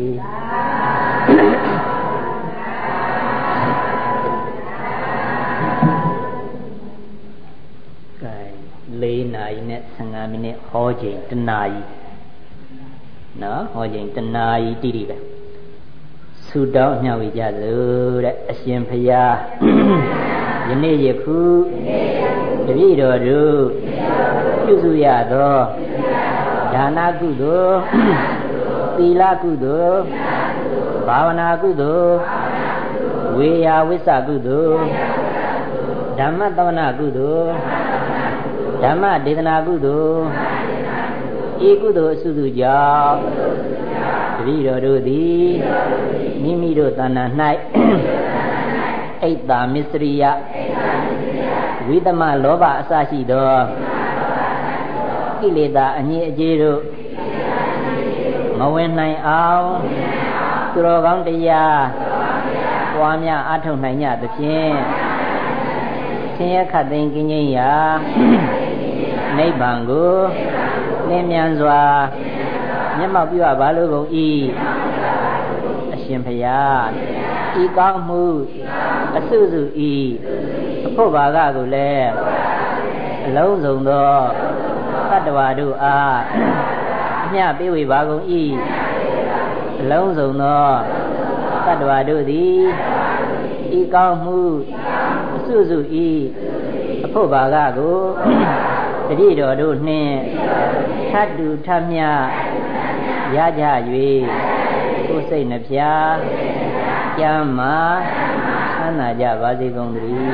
4 နာရီနဲ့15မိနစ်ဟောချိန်1နာရီနော်ဟောချိန်1နာရီတိတိပဲဆုတောင်းမျှဝေကြစို့တဲ့အရှင်ဘုရားယနေ့ယခုတပည့်တော်တို့ပြုစုရသောဒါနကုသိုလ်သီလကုသိုလ်ဘာဝနာကုသိုလ်ဝေယဝိသကုသိုလ်ဓမ္မသဝနာကုသိုလ်ဓမ္မဒေသနာကုသိုလ်ဤကုသိုလ်အစုစုကြောင့်တပည့်တော်တို့သည်မိမိတို့တဏ္ဍာ၌အိတ်တာမစ္စရိယဝိသမလောဘအစရှိသောကိလေသာအငြိအကျေးတို့မဝင်နိုင်အောင်သူတော်ကောင်းတရားပွားများအားထုတ်နိုင်ကြသဖြင့်ဆင်းရဲခတ်သိမ်းကင်းခြင်းရာနိဗ္ဗာန်ကိုလင်းမြန်စွာမျက်မှောက်ပြုပါလိုကုန်၏အရှင်ဘုရားဤကောင်းမှုအစုစုဤအဖို့ဘာကကိုလည်းအလုံးစုံသောတတ္တဝါတို့အားအမျှပေးဝေပါကုန်၏အလုံးစုံသောတတ္တဝါတို့သည်ဤကောင်းမှုအစုစုဤအဖို့ဘာကကိုတတိတော်တို့နှင့်ထတ်တူထမျှရကြ၍ကိုယ်စိတ်နှဖျားကျမ်းမာချမ်းသာကြပါစေကုန်သတည်း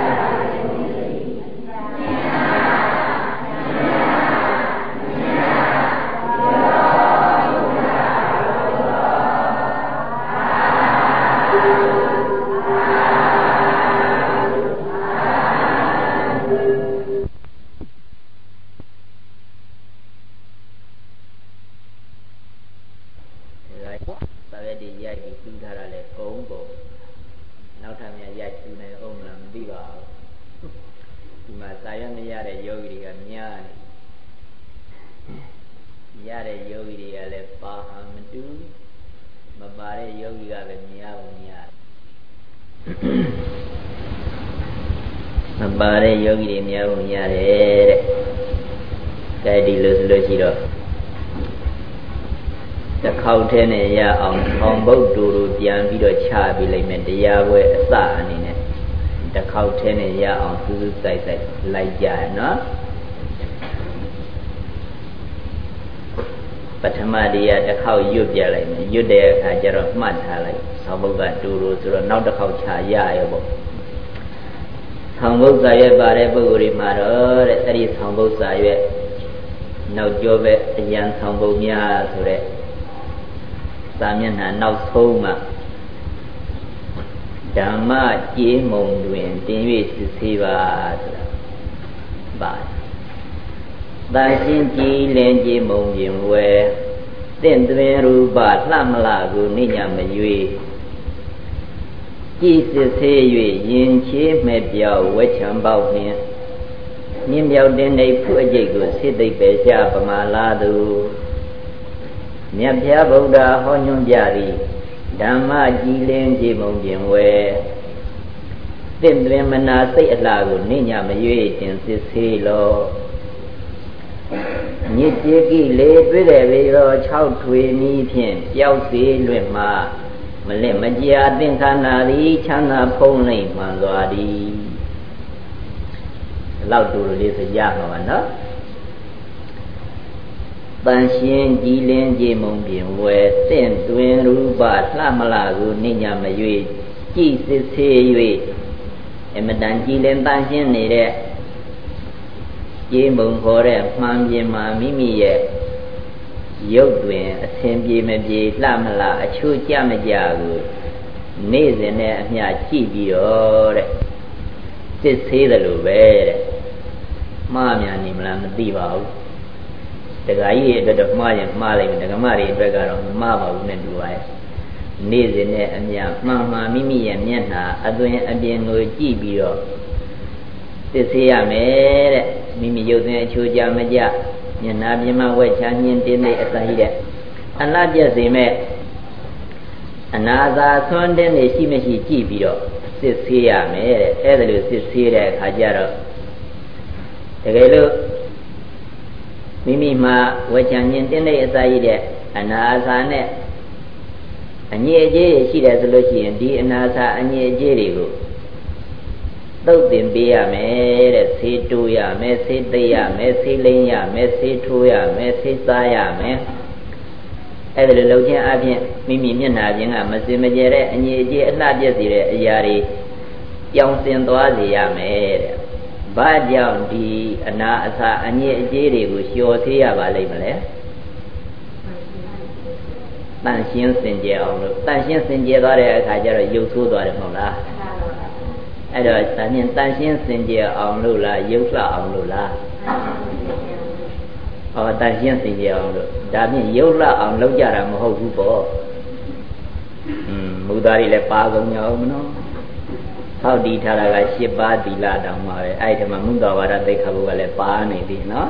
ပါတဲ့ယောဂီတွေများပုံရတယ်တဲ့။ဒီလိုဆိုလို့ရှိတော့တစ်ခေါက်တည်းနဲ့ရအောင်အောင်ဘုတ်တူတူပြန်ပြီးတော့ချပြီးလိုက်မယ်တရားပွဲအစအနေနဲ့တစ်ခေါက်တည်းနဲ့ရအောင်စူးစူးစိုက်လိုက်ကြရနော်။ပထမတရားတစ်ခေါက်ရွတ်ပြလိုက်မယ်ရွတ်တဲ့အခါကျတော့မှတ်ထားလိုက်ဆောင်ဘုတ်ကတူတူဆိုတော့နောက်တစ်ခေါက်ချရရောပေါ့ဆောင်ဘုတ်စာရွက်ပါတဲ့ပုဂ္ဂိုလ်တွေမှာတော့တဲ့အဲ့ဒီဆောင်ဘုတ်စာရွက်နောက်ကျောပဲအရန်ဆောင်ပုံများဆိုတဲ့စာမျက်နှာနောက်ဆုံးမှာဓမ္မကြေးမုံတွင်တင်၍စစ်ဆေးပါဆိုတာပါတာရှင်းကြည်လင်ကြေးမုံပြင်ဝဲတင့်တွင်ရူပလှမလာကိုနိညာမရွေကြည်စစ်ဆေး၍ရင်ချေးမဲ့ပြောက်ဝဲချံပေါက်နှင့်မြင့်မြောက်တဲ့နေဖုအကျိတ်ကိုစိတ်သိပ်ပဲရှားပမာလာသူမြတ်ဗျာဗုဒ္ဓဟောညွှန်ကြသည်ဓမ္မကြည်လင်ကြေးမုံပြင်ဝဲတင့်တွင်မနာစိတ်အလှကိုနိညာမရွေတင်စစ်ဆေးလောညစ်ကြေးကိလေတွေ့တယ်ပေသော6ထွေနည်းဖြင့်ပျောက်စေလွင့်မှမလက်မကြာသင်္ခါနာသည်ချမ်းသာဖုံးလိမ့်မှန်စွာသည်လောက်တူလေးဆိုရမှာပါနော်တန်ရှင်းကြည်လင်ကြေးမုံပြင်ဝဲတင့်တွင်ရူပလှမလာကိုနိညာမရွေကြည်စစ်ဆေး၍အမတန်ကြည်လင်တန်ရှင်းနေတဲ့ကြေးမုံခေါ်တဲ့မှန်ပြင်မှာမိမိရဲ့ရုပ်တွင်အဆင်ပြေမပြေလှမလှအချိုးကြမကြကိုနေ့စဉ်နဲ့အမျှကြည့်ပြီးတော့တဲ့စစ်ဆေးတယ်လို့ပဲတဲ့မှားများနေမလားမသိပါဘူးတခါကြီးအတွက်တော့မှားရင်မှားလိုက်မယ်ဒကမတွေအတွက်ကတော့မမှားပါဘူးနဲ့တူပါရဲ့နေ့စဉ်နဲ့အမျှမှန်မှန်မိမိရဲ့မျက်နှာအသွင်အပြင်ကိုကြည့်ပြီးတော့စစ်ဆေးရမယ်တဲ့မိမိရုပ်သွင်းအချိုးကြမကြမျက်နှာပြင်မှာဝက်ချမ်းညင်းတင်းနေအစာကြီးတဲ့အလှပြည့်စေမဲ့အနာသာသွန်းတင်းနေရှိမရှိကြည့်ပြီးတော့စစ်ဆေးရမယ်တဲ့အဲ့ဒါလို့စစ်ဆေးတဲ့အခါကျတော့တကယ်လို့မိမိမှာဝက်ချမ်းညင်းတင်းနေအစာကြီးတဲ့အနာသာနဲ့အညစ်အကြေးရှိတယ်ဆိုလို့ရှိရင်ဒီအနာသာအညစ်အကြေးတွေကိုသုတ်တင်ပေးရမယ်တဲ့ဆေးတိုးရမယ်ဆေးသိရမယ်ဆေးလိမ့်ရမယ်ဆေးထိုးရမယ်ဆေးစားရမယ်အဲ့ဒါလိုလုပ်ခြင်းအပြင်မိမိမျက်နှာပြင်ကမစင်မကြဲတဲ့အငြိအကျေးအလှပြည့်စေတဲ့အရာတွေပြောင်းစင်သွားစေရမယ်တဲ့ဘာကြောင့်ဒီအနာအစာအငြိအကျေးတွေကိုလျှော်သေးရပါလိမ့်မလဲတန်ရှင်းစင်ကြယ်အောင်လို့တန်ရှင်းစင်ကြယ်သွားတဲ့အခါကျတော့ရုပ်ဆိုးသွားတယ်မဟုတ်လားအဲ့တော့တန်ရှင်းစင်ကြယ်အောင်လို့လားရုပ်လှအောင်လို့လားဟောတန်ရှင်းစင်ကြယ်အောင်လို့ဒါဖြင့်ရုပ်လှအောင်လုပ်ကြတာမဟုတ်ဘူးပေါ့မူသားတွေလည်းပါကုန်ကြအောင်မနော်ဟောက်တီးထားတာက7ပါးသီလတောင်ပါပဲအဲ့ဒီမှာမုဒ္ဒဝါဒသိက္ခာပုဒ်ကလည်းပါနေပြီနော်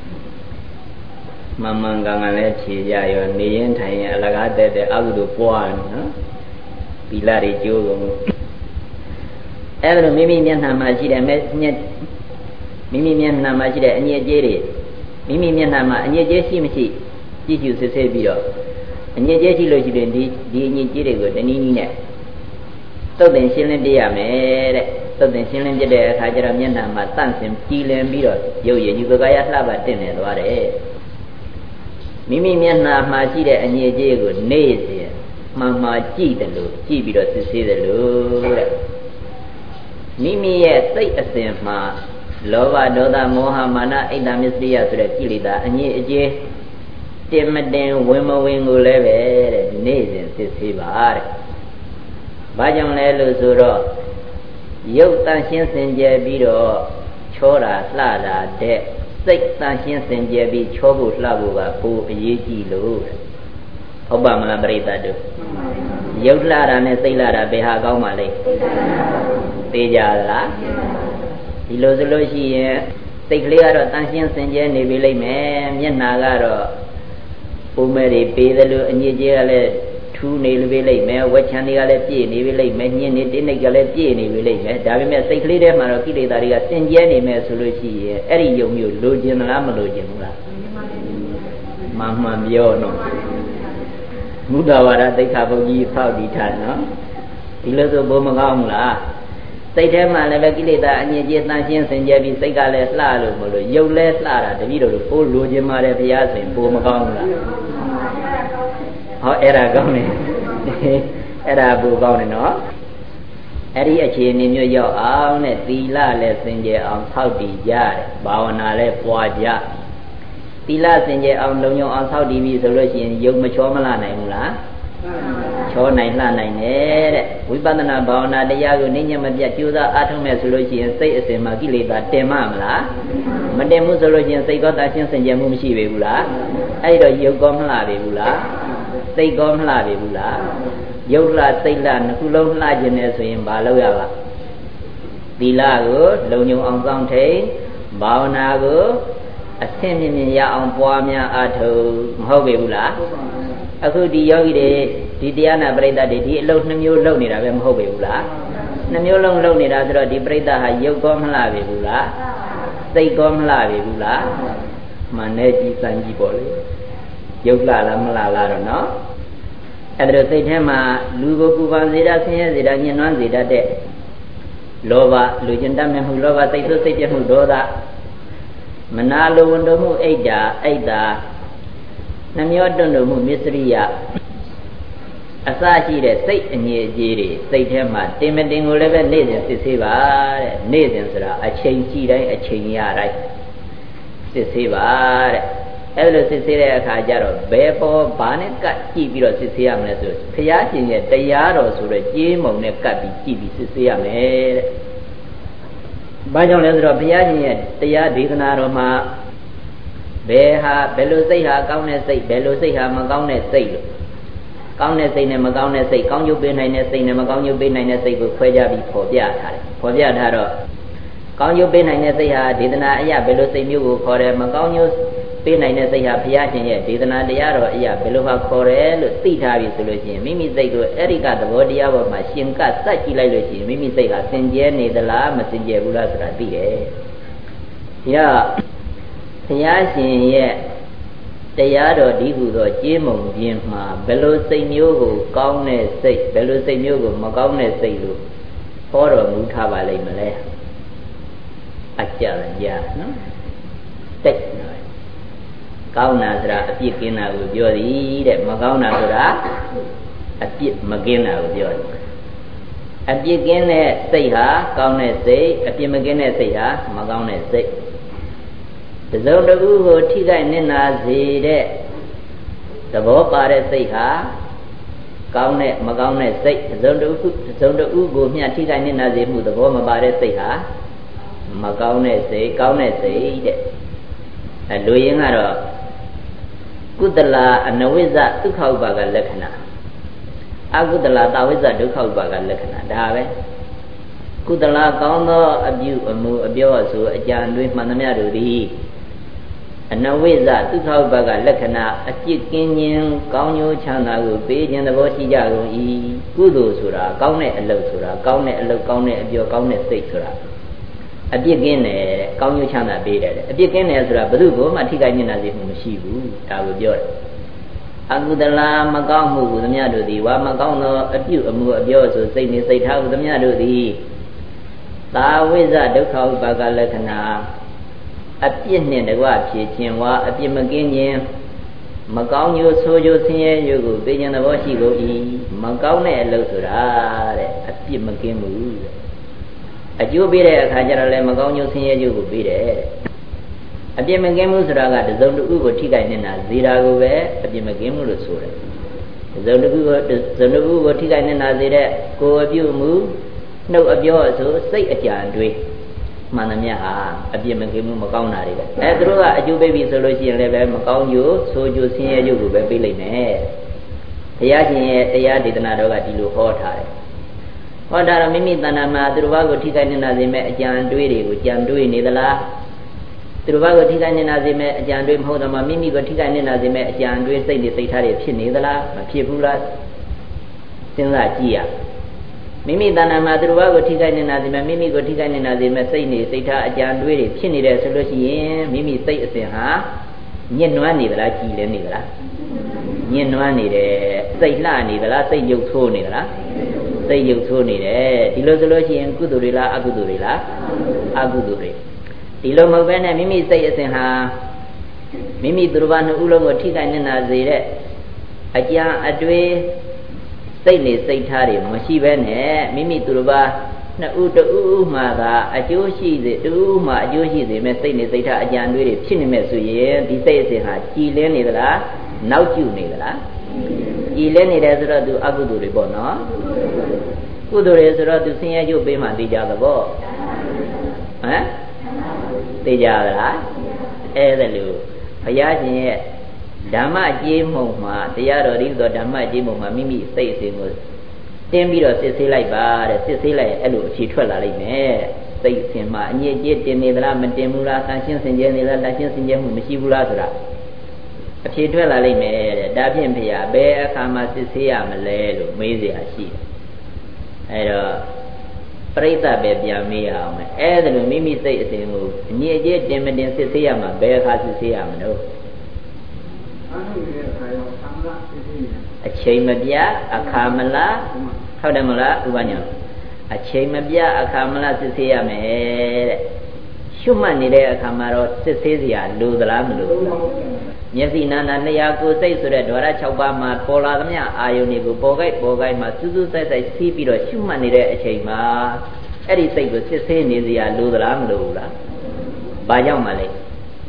မမှန်ကန်ကန်လည်းဖြေကြရောနေရင်ထိုင်ရင်အလကားတက်တဲ့အကုသိုလ်ပွားနော်သီလတွေကျိုးကုန်အဲ့ဒါလိုမိမိမျက်နှာမှာရှိတဲ့မိမိမျက်နှာမှာရှိတဲ့အညစ်အကြေးတွေမိမိမျက်နှာမှာအညစ်အကြေးရှိမရှိကြည့်ကြည့်စစ်ဆေးပြီးတော့အညစ်အကြေးရှိလို့ရှိရင်ဒီအညစ်အကြေးတွေကိုတနည်းနည်းနဲ့သုတ်သင်ရှင်းလင်းပြရမယ်တဲ့သုတ်သင်ရှင်းလင်းပြတဲ့အခါကျတော့မျက်နှာမှာတန့်စင်ကြည်လင်ပြီးတော့ရုပ်ရည်ယူကာယလှပတင့်နေသွားတယ်မိမိမျက်နှာမှာရှိတဲ့အညစ်အကြေးကိုနေ့စဉ်မှန်မှကြည့်တယ်လို့ကြည့်ပြီးတော့စစ်ဆေးတယ်လို့တဲ့မိမိရဲ့စိတ်အစဉ်မှာလောဘဒေါသမောဟမာနအိတ်တမစ္စရိယဆိုတဲ့ကိလေသာအငြိအကျေးတင်မတင်ဝင်မဝင်ကိုလည်းပဲတဲ့နေ့စဉ်စစ်ဆေးပါတဲ့။ဘာကြောင့်လဲလို့ဆိုတော့ရုပ်တန်ရှင်းစင်ကြယ်ပြီးတော့ချောတာလှတာတဲ့စိတ်တန်ရှင်းစင်ကြယ်ပြီးချောဖို့လှဖို့ကပိုအရေးကြီးလို့ဟုတ်ပါမလားပရိသတ်တို့ရုပ်လှတာနဲ့စိတ်လှတာဘယ်ဟာကောင်းပါလဲသိကြလားဒီလိုဆိုလို့ရှိရင်စိတ်ကလေးကတော့တန်ရှင်းစင်ကြယ်နေပြီလိမ့်မယ်မျက်နှာကတော့ပုံမဲ့တွေပေးတယ်လို့အညစ်အကြေးကလည်းထူးနေပြီလိမ့်မယ်ဝက်ချန်တွေကလည်းပြည့်နေပြီလိမ့်မယ်ညင်းနေတင်းနေကလည်းပြည့်နေပြီလိမ့်မယ်ဒါပေမဲ့စိတ်ကလေးထဲမှာတော့ကိလေသာတွေကစင်ကြယ်နေမယ်ဆိုလို့ရှိရင်အဲ့ဒီယုံမျိုးလိုချင်လားမလိုချင်ဘူးလားမှန်ပြောနော်မုဒ္ဒဝါဒသိက္ခာပုဒ်ကြီးဖောက်တည်ထားနော်ဒီလိုဆိုဘုံမကောင်းဘူးလားစိတ်ထဲမှာလည်းပဲကိလေသာအငြိအကျေးတန်ရှင်းစင်ကြယ်ပြီးစိတ်ကလည်းလှလို့မလို့ရုပ်လည်းလှတာတပည့်တော်တို့ပို့လိုချင်ပါတယ်ဘုရားဆိုရင်ဘုံမကောင်းဘူးလားဟောအဲ့ဒါကောင်းတယ်အဲ့ဒါဘုံကောင်းတယ်နော်အဲ့ဒီအခြေအနေမျိုးရောက်အောင်နဲ့သီလလည်းစင်ကြယ်အောင်ဖောက်တည်ကြတယ်ဘာဝနာလည်းပွားကြတီလာစင်ကြအောင်လုံညုံအောင်ဆောက်တည်ပြီဆိုလို့ရှိရင်ယုံမချောမလာနိုင်ဘူးလားချောနိုင်လှနိုင်တယ်တဲ့ဝိပဿနာဘာဝနာတရားကိုနိညမပြတ်ကြိုးစားအားထုတ်မဲ့ဆိုလို့ရှိရင်စိတ်အစဉ်မှာကိလေသာတင်မမလားမတင်ဘူးဆိုလို့ရှိရင်စိတ်ကောတာရှင်းစင်ကြယ်မှုမရှိပေဘူးလားအဲ့တော့ယုတ်ကောမလှပေဘူးလားစိတ်ကောမလှပေဘူးလားယုတ်လှစိတ်လှနှစ်ခုလုံးလှခြင်းနဲ့ဆိုရင်ဘာလုပ်ရပါသီလကိုလုံညုံအောင်စောင့်ထိန်ဘာဝနာကိုအဆင့်မြင့်မြင့်ရအောင်ပွားများအားထုတ်မဟုတ်ပေဘူးလားအခုဒီယောဂီတွေဒီတရားနာပရိသတ်တွေဒီအလုပ်နှမျိုးလုပ်နေတာပဲမဟုတ်ပေဘူးလားနှမျိုးလုံးလုပ်နေတာဆိုတော့ဒီပရိသတ်ဟာယုတ်ကောမလှပေဘူးလားစိတ်ကောမလှပေဘူးလားမှန်နဲ့ကြည်စမ်းကြည့်ပေါ့လေယုတ်လှလားမလှလားတော့နော်အဲ့ဒါစိတ်ထဲမှာလူကိုပူပန်စေတာဆင်းရဲစေတာညှဉ်းနှွမ်းစေတတ်တဲ့လောဘလူကျင်တတ်မဲ့မှုလောဘစိတ်ဆိုးစိတ်ပြတ်မှုဒေါသမနာလိုဝန်တိုမှုအိတ်တာနှမျောတွန့်မှုမစ္စရိယအစရှိတဲ့စိတ်အငြိအကျေးတွေစိတ်ထဲမှာတင်မတင်ကိုလည်းပဲနေ့စဉ်စစ်ဆေးပါတဲ့နေ့စဉ်ဆိုတာအချိန်ကြည့်တိုင်းအချိန်ရတိုင်းစစ်ဆေးပါတဲ့အဲ့လိုစစ်ဆေးတဲ့အခါကျတော့ဘယ်ပေါ်ဘာနဲ့ကတ်ကြည့်ပြီးတော့စစ်ဆေးရမလဲဆိုဘုရားရှင်ရဲ့တရားတော်ဆိုတဲ့ကြေးမုံနဲ့ကတ်ပြီးကြည့်ပြီးစစ်ဆေးရမယ်တဲ့ဘာကြောင့်လဲဆိုတော့ဘုရားရှင်ရဲ့တရားဒေသနာတော်မှာဘယ်လိုစိတ်ဟာကောင်းတဲ့စိတ်ဘယ်လိုစိတ်ဟာမကောင်းတဲ့စိတ်လို့ကောင်းတဲ့စိတ်နဲ့မကောင်းတဲ့စိတ်ကောင်းကျိုးပေးနိုင်တဲ့စိတ်နဲ့မကောင်းကျိုးပေးနိုင်တဲ့စိတ်ကိုခွဲခြားပြီးဖော်ပြထားတယ်ဖော်ပြထားတော့ကောင်းကျိုးပေးနိုင်တဲ့စိတ်ဟာဒေသနာအရာဘယ်လိုစိတ်မျိုးကိုခေါ်တယ်မကောင်းကျိုးပေးနိုင်တဲ့စိတ်ဟာဘုရားရှင်ရဲ့ဒေသနာတရားတော်အရာဘယ်လိုဟာခေါ်တယ်လို့သိထားပြီဆိုလို့ရှိရင်မိမိစိတ်ကိုအဲ့ဒီကသဘောတရားပေါ်မှာရှင်ကစက်ကြည့်လိုက်လို့ရှိရင်မိမိစိတ်ဟာစင်ကြဲနေသလားမစင်ကြဲဘူးလားဆိုတာသိတယ်ဒီတော့ဘုရားရှင်ရဲ့တရားတော်ဒီဟုသောကြေးမုံပြင်းမှာဘယ်လိုစိတ်မျိုးကိုကောင်းတဲ့စိတ်ဘယ်လိုစိတ်မျိုးကိုမကောင်းတဲ့စိတ်လို့ဟောတော်မူထားပါလိမ့်မလဲအကြံရနော်တိတ်နော်ကောင်းတာဆိုတာအပြစ်ကင်းတာကိုပြောသည်တဲ့မကောင်းတာဆိုတာအပြစ်မကင်းတာကိုပြောတယ်အပြစ်ကင်းတဲ့စိတ်ဟာကောင်းတဲ့စိတ်အပြစ်မကင်းတဲ့စိတ်ဟာမကောင်းတဲ့စိတ်တစုံတစ်ခုကိုထိခိုက်နစ်နာစေတဲ့သဘောပါတဲ့စိတ်ဟာကောင်းတဲ့မကောင်းတဲ့စိတ်တစုံတစ်ခုကိုမျှထိခိုက်နစ်နာစေမှုသဘောမပါတဲ့စိတ်ဟာမကောင်းတဲ့စိတ်ကောင်းတဲ့စိတ်တဲ့လူရင်းကတော့ကုသလာအနဝိဇ္ဇဒုက္ခဥပါကလက္ခဏာအကုသလာတာဝိဇ္ဇဒုက္ခဥပါကလက္ခဏာဒါပဲကုသလာကောင်းသောအပြုအမူအပြောအဆိုအကြံတွေမှန်သမျှတို့သည်အနဝိဇ္ဇဒုက္ခဥပါကလက္ခဏာအပြစ်ကင်းခြင်းကောင်းကျိုးချမ်းသာကိုပေးခြင်းသဘောရှိကြကုန်၏ကုသိုလ်ဆိုတာကောင်းတဲ့အလုပ်ဆိုတာကောင်းတဲ့အလုပ်ကောင်းတဲ့အပြောကောင်းတဲ့စိတ်ဆိုတာအပြစ်ကင်းတယ်ကောင်းကျိုးချမ်းသာပေးတယ်အပြစ်ကင်းတယ်ဆိုတာဘယ်သူကိုမှထိခိုက်ညှဉ်းနှံစေမှုမရှိဘူးဒါကိုပြောတယ်အကုသလာမကောင်းမှုဟူသမျှတို့သည်ဝါမကောင်းသောအပြုအမူအပြောဆိုစိတ်နှင့်စိတ်ထားဟူသမျှတို့သည်သာဝိဇ္ဇဒုက္ခဥပါကလက္ခဏာအပြစ်နှင့်တကွဖြစ်ခြင်းဝါအပြစ်မကင်းခြင်းမကောင်းကျိုးဆိုးကျိုးဆင်းရဲကျိုးကိုပေးခြင်းသဘောရှိကုန်၏မကောင်းတဲ့အလုပ်ဆိုတာတဲ့အပြစ်မကင်းဘူးအကျိုးပေးတဲ့အခါကျတော့လည်းမကောင်းကျိုးဆင်းရဲကျိုးကိုပေးတယ်အပြစ်မကင်းမှုဆိုတာကတစုံတစ်ခုကိုထိခိုက်နေတာဇေတာကိုပဲအပြစ်မကင်းမှုလို့ဆိုတယ်တစုံတစ်ခုကိုထိခိုက်နေတာစေတဲ့ကိုယ်အပြုမှုနှုတ်အပြောအဆိုစိတ်အကြံတွေမှန်သမျှဟာအပြစ်မကင်းမှုမကောင်းတာတွေပဲသူတို့ကအကျိုးပေးပြီဆိုလို့ရှိရင်လည်းပဲမကောင်းကျိုးဆိုးကျိုးဆင်းရဲကျိုးကိုပဲပေးလိုက်မယ်ဘုရားရှင်ရဲ့တရားဒေသနာတော်ကဒီလိုဟောထားတယ်ဟောတာတော့မိမိတဏ္ဍာမှာသူတို့ဘာကိုထိခိုက်နေတာစေမဲ့အကြံတွေးတွေကိုကြံတွေးနေသလားသူတို့ဘာကိုထိခိုက်နေတာစေမဲ့အကြံတွေးမဟုတ်တော့မှမိမိကိုထိခိုက်နေတာစေမဲ့အကြံတွေးစိတ်တွေစိတ်ထားတွေဖြစ်နေသလားမဖြစ်ဘူးလားစဉ်းစားကြည့်ရမိမိတဏ္ဍာမှာသူတို့ဘာကိုထိခိုက်နေတာစေမဲ့မိမိကိုထိခိုက်နေတာစေမဲ့စိတ်နေစိတ်ထားအကြံတွေးတွေဖြစ်နေတယ်ဆိုလို့ရှိရင်မိမိစိတ်အစဉ်ဟာညှဉ်းနှွမ်းနေသလားကြည်လဲနေသလားညှဉ်းနှွမ်းနေတယ်စိတ်လှနေသလားစိတ်ရုပ်ဆိုးနေသလားစိတ်ရုပ်ဆိုးနေတယ်ဒီလိုဆိုလို့ရှိရင်ကုသိုလ်တွေလားအကုသိုလ်တွေလားအကုသိုလ်တွေဒီလိုမဟုတ်ဘဲနဲ့မိမိစိတ်အစဉ်ဟာမိမိသူတော်ဘာနှစ်ဦးလုံးကိုထိခိုက်နေတာစေတဲ့အကြံအတွေးစိတ်နေစိတ်ထားတွေမရှိဘဲနဲ့မိမိသူတော်ဘာနှစ်ဦးတူမှသာအကျိုးရှိစေတူမှအကျိုးရှိစေမဲ့စိတ်နဲ့စိတ်ထားအကြံတွေဖြစ်နေမဲ့ဆိုရင်ဒီစိတ်အစဉ်ဟာကြည်လင်းနေသလားနောက်ကျနေသလားကြည်လင်းနေတယ်ဆိုတော့သူအကုသိုလ်တွေပေါ့နော်ကုသိုလ်တွေဆိုတော့သူဆင်းရဲကျိုးပေးမှသိကြသဘောဟမ်သိကြသလားအဲ့ဒါလို့ဘုရားရှင်ရဲ့ဓမ္မကြီးမှုမှာတရားတော်ဤသောဓမ္မကြီးမှုမှာမိမိစိတ်အစဉ်ကိုတင်းပြီးတော့စစ်ဆေးလိုက်ပါတဲ့စစ်ဆေးလိုက်ရင်အဲ့လိုအဖြေထွက်လာလိမ့်မယ်စိတ်အစဉ်မှာအညစ်အကြေးတင်နေသလားမတင်ဘူးလားတန်ရှင်းစင်ကြယ်နေလားတန်ရှင်းစင်ကြယ်မှုမရှိဘူးလားဆိုတာအဖြေထွက်လာလိမ့်မယ်တဲ့ဒါဖြင့်ဘုရားဘယ်အခါမှစစ်ဆေးရမလဲလို့မေးเสียရှိတယ်အဲ့တော့ပရိသတ်ပဲပြန်မေးရအောင်မယ်အဲ့ဒါလို့မိမိစိတ်အစဉ်ကိုအညစ်အကြေးတင်မတင်စစ်ဆေးရမှာဘယ်အခါစစ်ဆေးရမလို့အချိန်မပြအခါမလားဟုတ်တယ်မလားဥပညာအချိန်မပြအခါမလားစစ်ဆေးရမယ်တဲ့ရှုမှတ်နေတဲ့အခါမှာတော့စစ်ဆေးစရာလိုသလားမလိုဘူးမျက်စိနာနာလျှာကိုယ်စိတ်ဆိုတဲ့ဓဝရ6ပါးမှာပေါ်လာသမျှအာယုန်တွေကိုပေါ်ကိုက်မှာစူးစူးဆိုင်ဆိုင်စီးပြီးတော့ရှုမှတ်နေတဲ့အချိန်မှာအဲ့ဒီစိတ်ကိုစစ်ဆေးနေစရာလိုသလားမလိုဘူးလားဘာကြောင့်မလဲ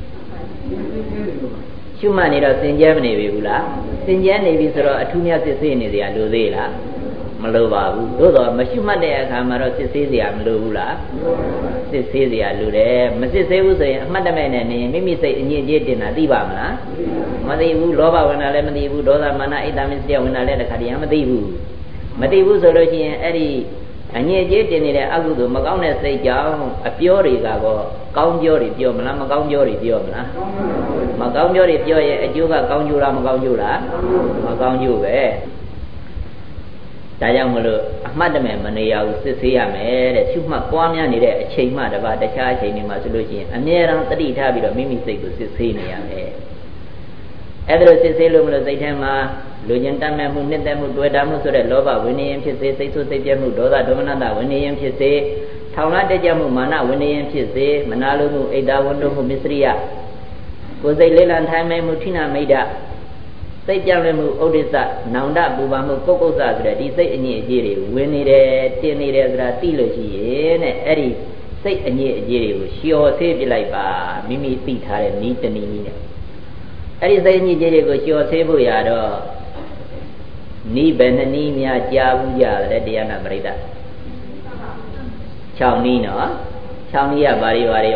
ရှုမှတ်နေတော့စင်ကြဲမနေပြီဘူးလားစင်ကြဲနေပြီဆိုတော့အထူးများစစ်ဆေးနေစရာလိုသေးလားမလိုပါဘူးသို့တော့မရှုမှတ်တဲ့အခါမှာတော့စစ်ဆေးစရာမလိုဘူးလားစစ်ဆေးစရာလိုတယ်မစစ်ဆေးဘူးဆိုရင်အမှတ်တမဲ့နဲ့နေရင်မိမိစိတ်အညစ်အကြေးတင်တာသိပါမလားမသိဘူးလောဘဝင်တာလည်းမသိဘူးဒေါသမာနအိတ်တမစ္စယဝင်တာလည်းတစ်ခါတည်းမသိဘူးဆိုလို့ရှိရင်အဲ့ဒီအညစ်အကြေးတင်နေတဲ့အကုသိုလ်မကောင်းတဲ့စိတ်ကြောင့်အပြောတွေကကောင်းပြောတွေပြောမလားမကောင်းပြောတွေပြောမလားမကောင်းပြောတွေပြောရင်အကျိုးကကောင်းကျိုးလားမကောင်းကျိုးလားမကောင်းကျိုးပဲဒါကြောင့်မလို့အမှတ်တမဲ့မနေရဘူးစစ်ဆေးရမယ်တဲ့ရှုမှတ်ပွားများနေတဲ့အချိန်မှတပါတခြားအချိန်တွေမှာဆိုလို့ရှိရင်အမြဲတမ်းတတိထားပြီးတော့မိမိစိတ်ကိုစစ်ဆေးနေရမယ်အဲ့ဒါလို့စစ်ဆေးလို့မလို့စိတ်ထဲမှာလူကျင်တတ်မဲ့မှုနှစ်သက်မှုတွေ့တာမှုဆိုတဲ့လောဘဝိနည်းရင်ဖြစ်စေစိတ်ဆိုးစိတ်ပြတ်မှုဒေါသဒေါမနတဝိနည်းရင်ဖြစ်စေထောင်လာတက်ကြမှုမာနဝိနည်းရင်ဖြစ်စေမနာလိုမှုအိတ်တာဝန္တုမှုမစ္စရိယကိုယ်စိတ်လေးလံထိုင်မဲ့မှုဌိနမိတ်ဒစိတ်ပြောင်းလဲမှုဥဒိစ္စနောင်တပူပါမှုပုဂ္ဂုစ္စဆိုတဲ့ဒီစိတ်အညစ်အကြေးတွေဝင်နေတယ်တင်နေတယ်ဆိုတာသိလို့ရှိရင်တဲ့အဲ့ဒီစိတ်အညစ်အကြေးတွေကိုလျှော်ဆေးပြလိုက်ပါမိမိသိထားတဲ့ဤတနည်းနည်းနဲ့အဲ့ဒီစိတ်အညစ်အကြေးတွေကိုလျှော်ဆေးဖို့ရတော့ဤဘယ်နှနည်းများကြားဘူးကြတယ်တရားနာပရိသတ်6နည်းနော်6နည်းကဘာတွေပါလဲ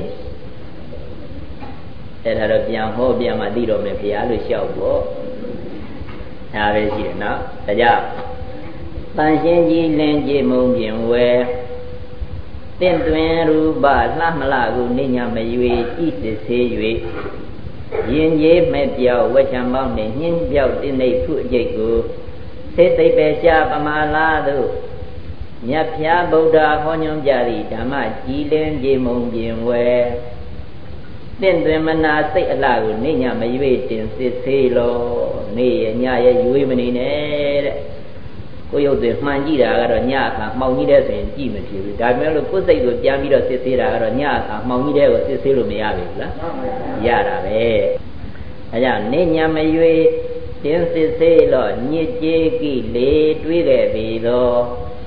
အဲ့ဒါတော့ပြန်ဟောပြန်မှသိတော့မယ်ဘုရားလို့လျှောက်ပေါ့ဒါပဲရှိတယ်နော်ဒါကြောင့်တန်ရှင်းကြီးလင်းကြီးမုံပြင်ဝဲတင့်တွင်ရူပလှမလှကိုနေညာမရွေကြည်စစ်ဆေး၍ရင်ကြီးမဲ့ပြောက်ဝက်ချံပေါင်းနဲ့ညှင်းပြောက်တင်းနေထုအကျိတ်ကိုစေသိပ်ပဲရှားပမာလာသို့မြတ်ဖျားဗုဒ္ဓဟောညွှန်ပြသည့်ဓမ္မကြီးလင်းကြီးမုံပြင်ဝဲတင့်တွင်မနာစိတ်အလှကိုနေညာမရွေတင်စစ်ဆေးလို့နေရညရရွေမနေနဲ့တဲ့ကိုရုပ်တွေမှန်ကြည့်တာကတော့ညအခါမှောင်ကြီးတဲ့ဆိုရင်ကြည့်မဖြစ်ဘူးဒါပေမဲ့လို့ကိုယ်စိတ်ကိုပြန်ပြီးတော့စစ်ဆေးတာကတော့ညအခါမှောင်ကြီးတဲ့ကိုစစ်ဆေးလို့မရဘူးလားရတာပဲအဲကြောင့်နေညာမရွေတင်စစ်ဆေးလို့ညစ်ကြေးကိလေတွေးခဲ့ပြီတော့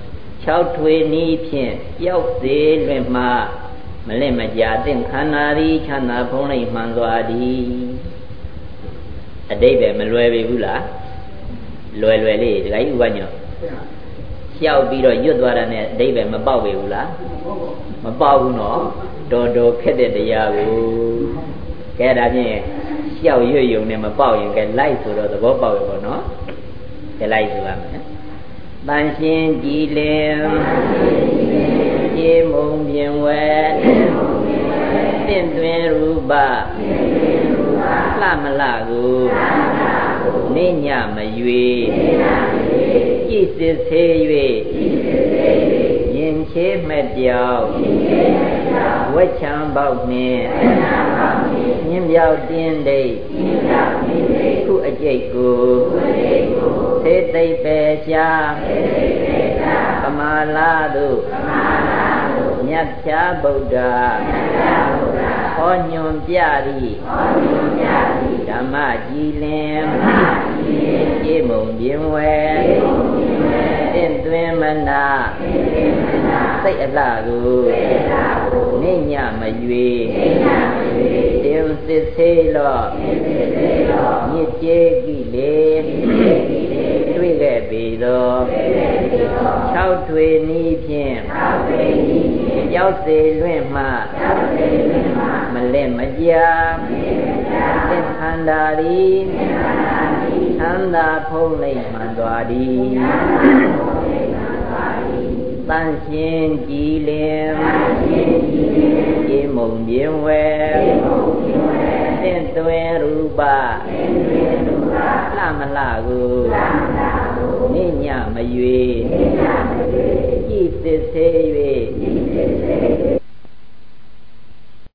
6ထွေနီးဖြင့်ပျောက်စေလွင်မှမလင့်မကြာသင်ခန္ဓာသည်ချမ်းသာဖုံးလိုက်မှန်စွာသည်အတိတ်ပဲမလွယ်ပြီဘူးလားလွယ်လေးဒီကိဥပညောလျှောက်ပြီးတော့ရွတ်သွားတာနဲ့အတိတ်ပဲမပေါက်ပြီဘူးလားမပေါက်ဘူးနော်တော်ခက်တဲ့တရားကိုကဲဒါဖြင့်လျှောက်ရွတ်ယုံနဲ့မပေါက်ရင်ကဲလိုက်ဆိုတော့သဘောပေါက်ပြီပေါ့နော်ကဲလိုက်ဆိုရမယ်တန်ရှင်းကြည်လင်ကြေမုံပြင်ဝဲတင့်တွင်ရူပလှမလှကိုနေညမရွေကြည်စစ်ဆေး၍ရင်ချေမဲ့ပြောက်ဝက်ချံပေါက်နှင့်ညင်းပြောက်တင်းဒိတ်ခုအကျိတ်ကိုသေသိပ်ပဲရှားပမာလာသို့မြတ်ဖြာဗုဒ္ဓဟောညွန်ပြသည်ဓမ္မကြည်လင်ကြေမုံပြင်ဝဲတင့်တွင်မနာစိတ်အလှကိုနေညမရွေတင်စစ်သေးလောမြစ်ကျေကိလေတွေ့ခဲ့ပြီသော6ထွေနီးဖြင့်ရောက်စေလွင့်မှမလဲမကြာသင်္ခန္ဓာရီသံသာဖုံးလိုက်မှန်သွားသည်တန်ရှင်ကြည်လင်ကြေမုံပြင်းဝဲသင်သွင်းရူပလှမလှကိုနေညမရွေကြည်စစ်သေး၍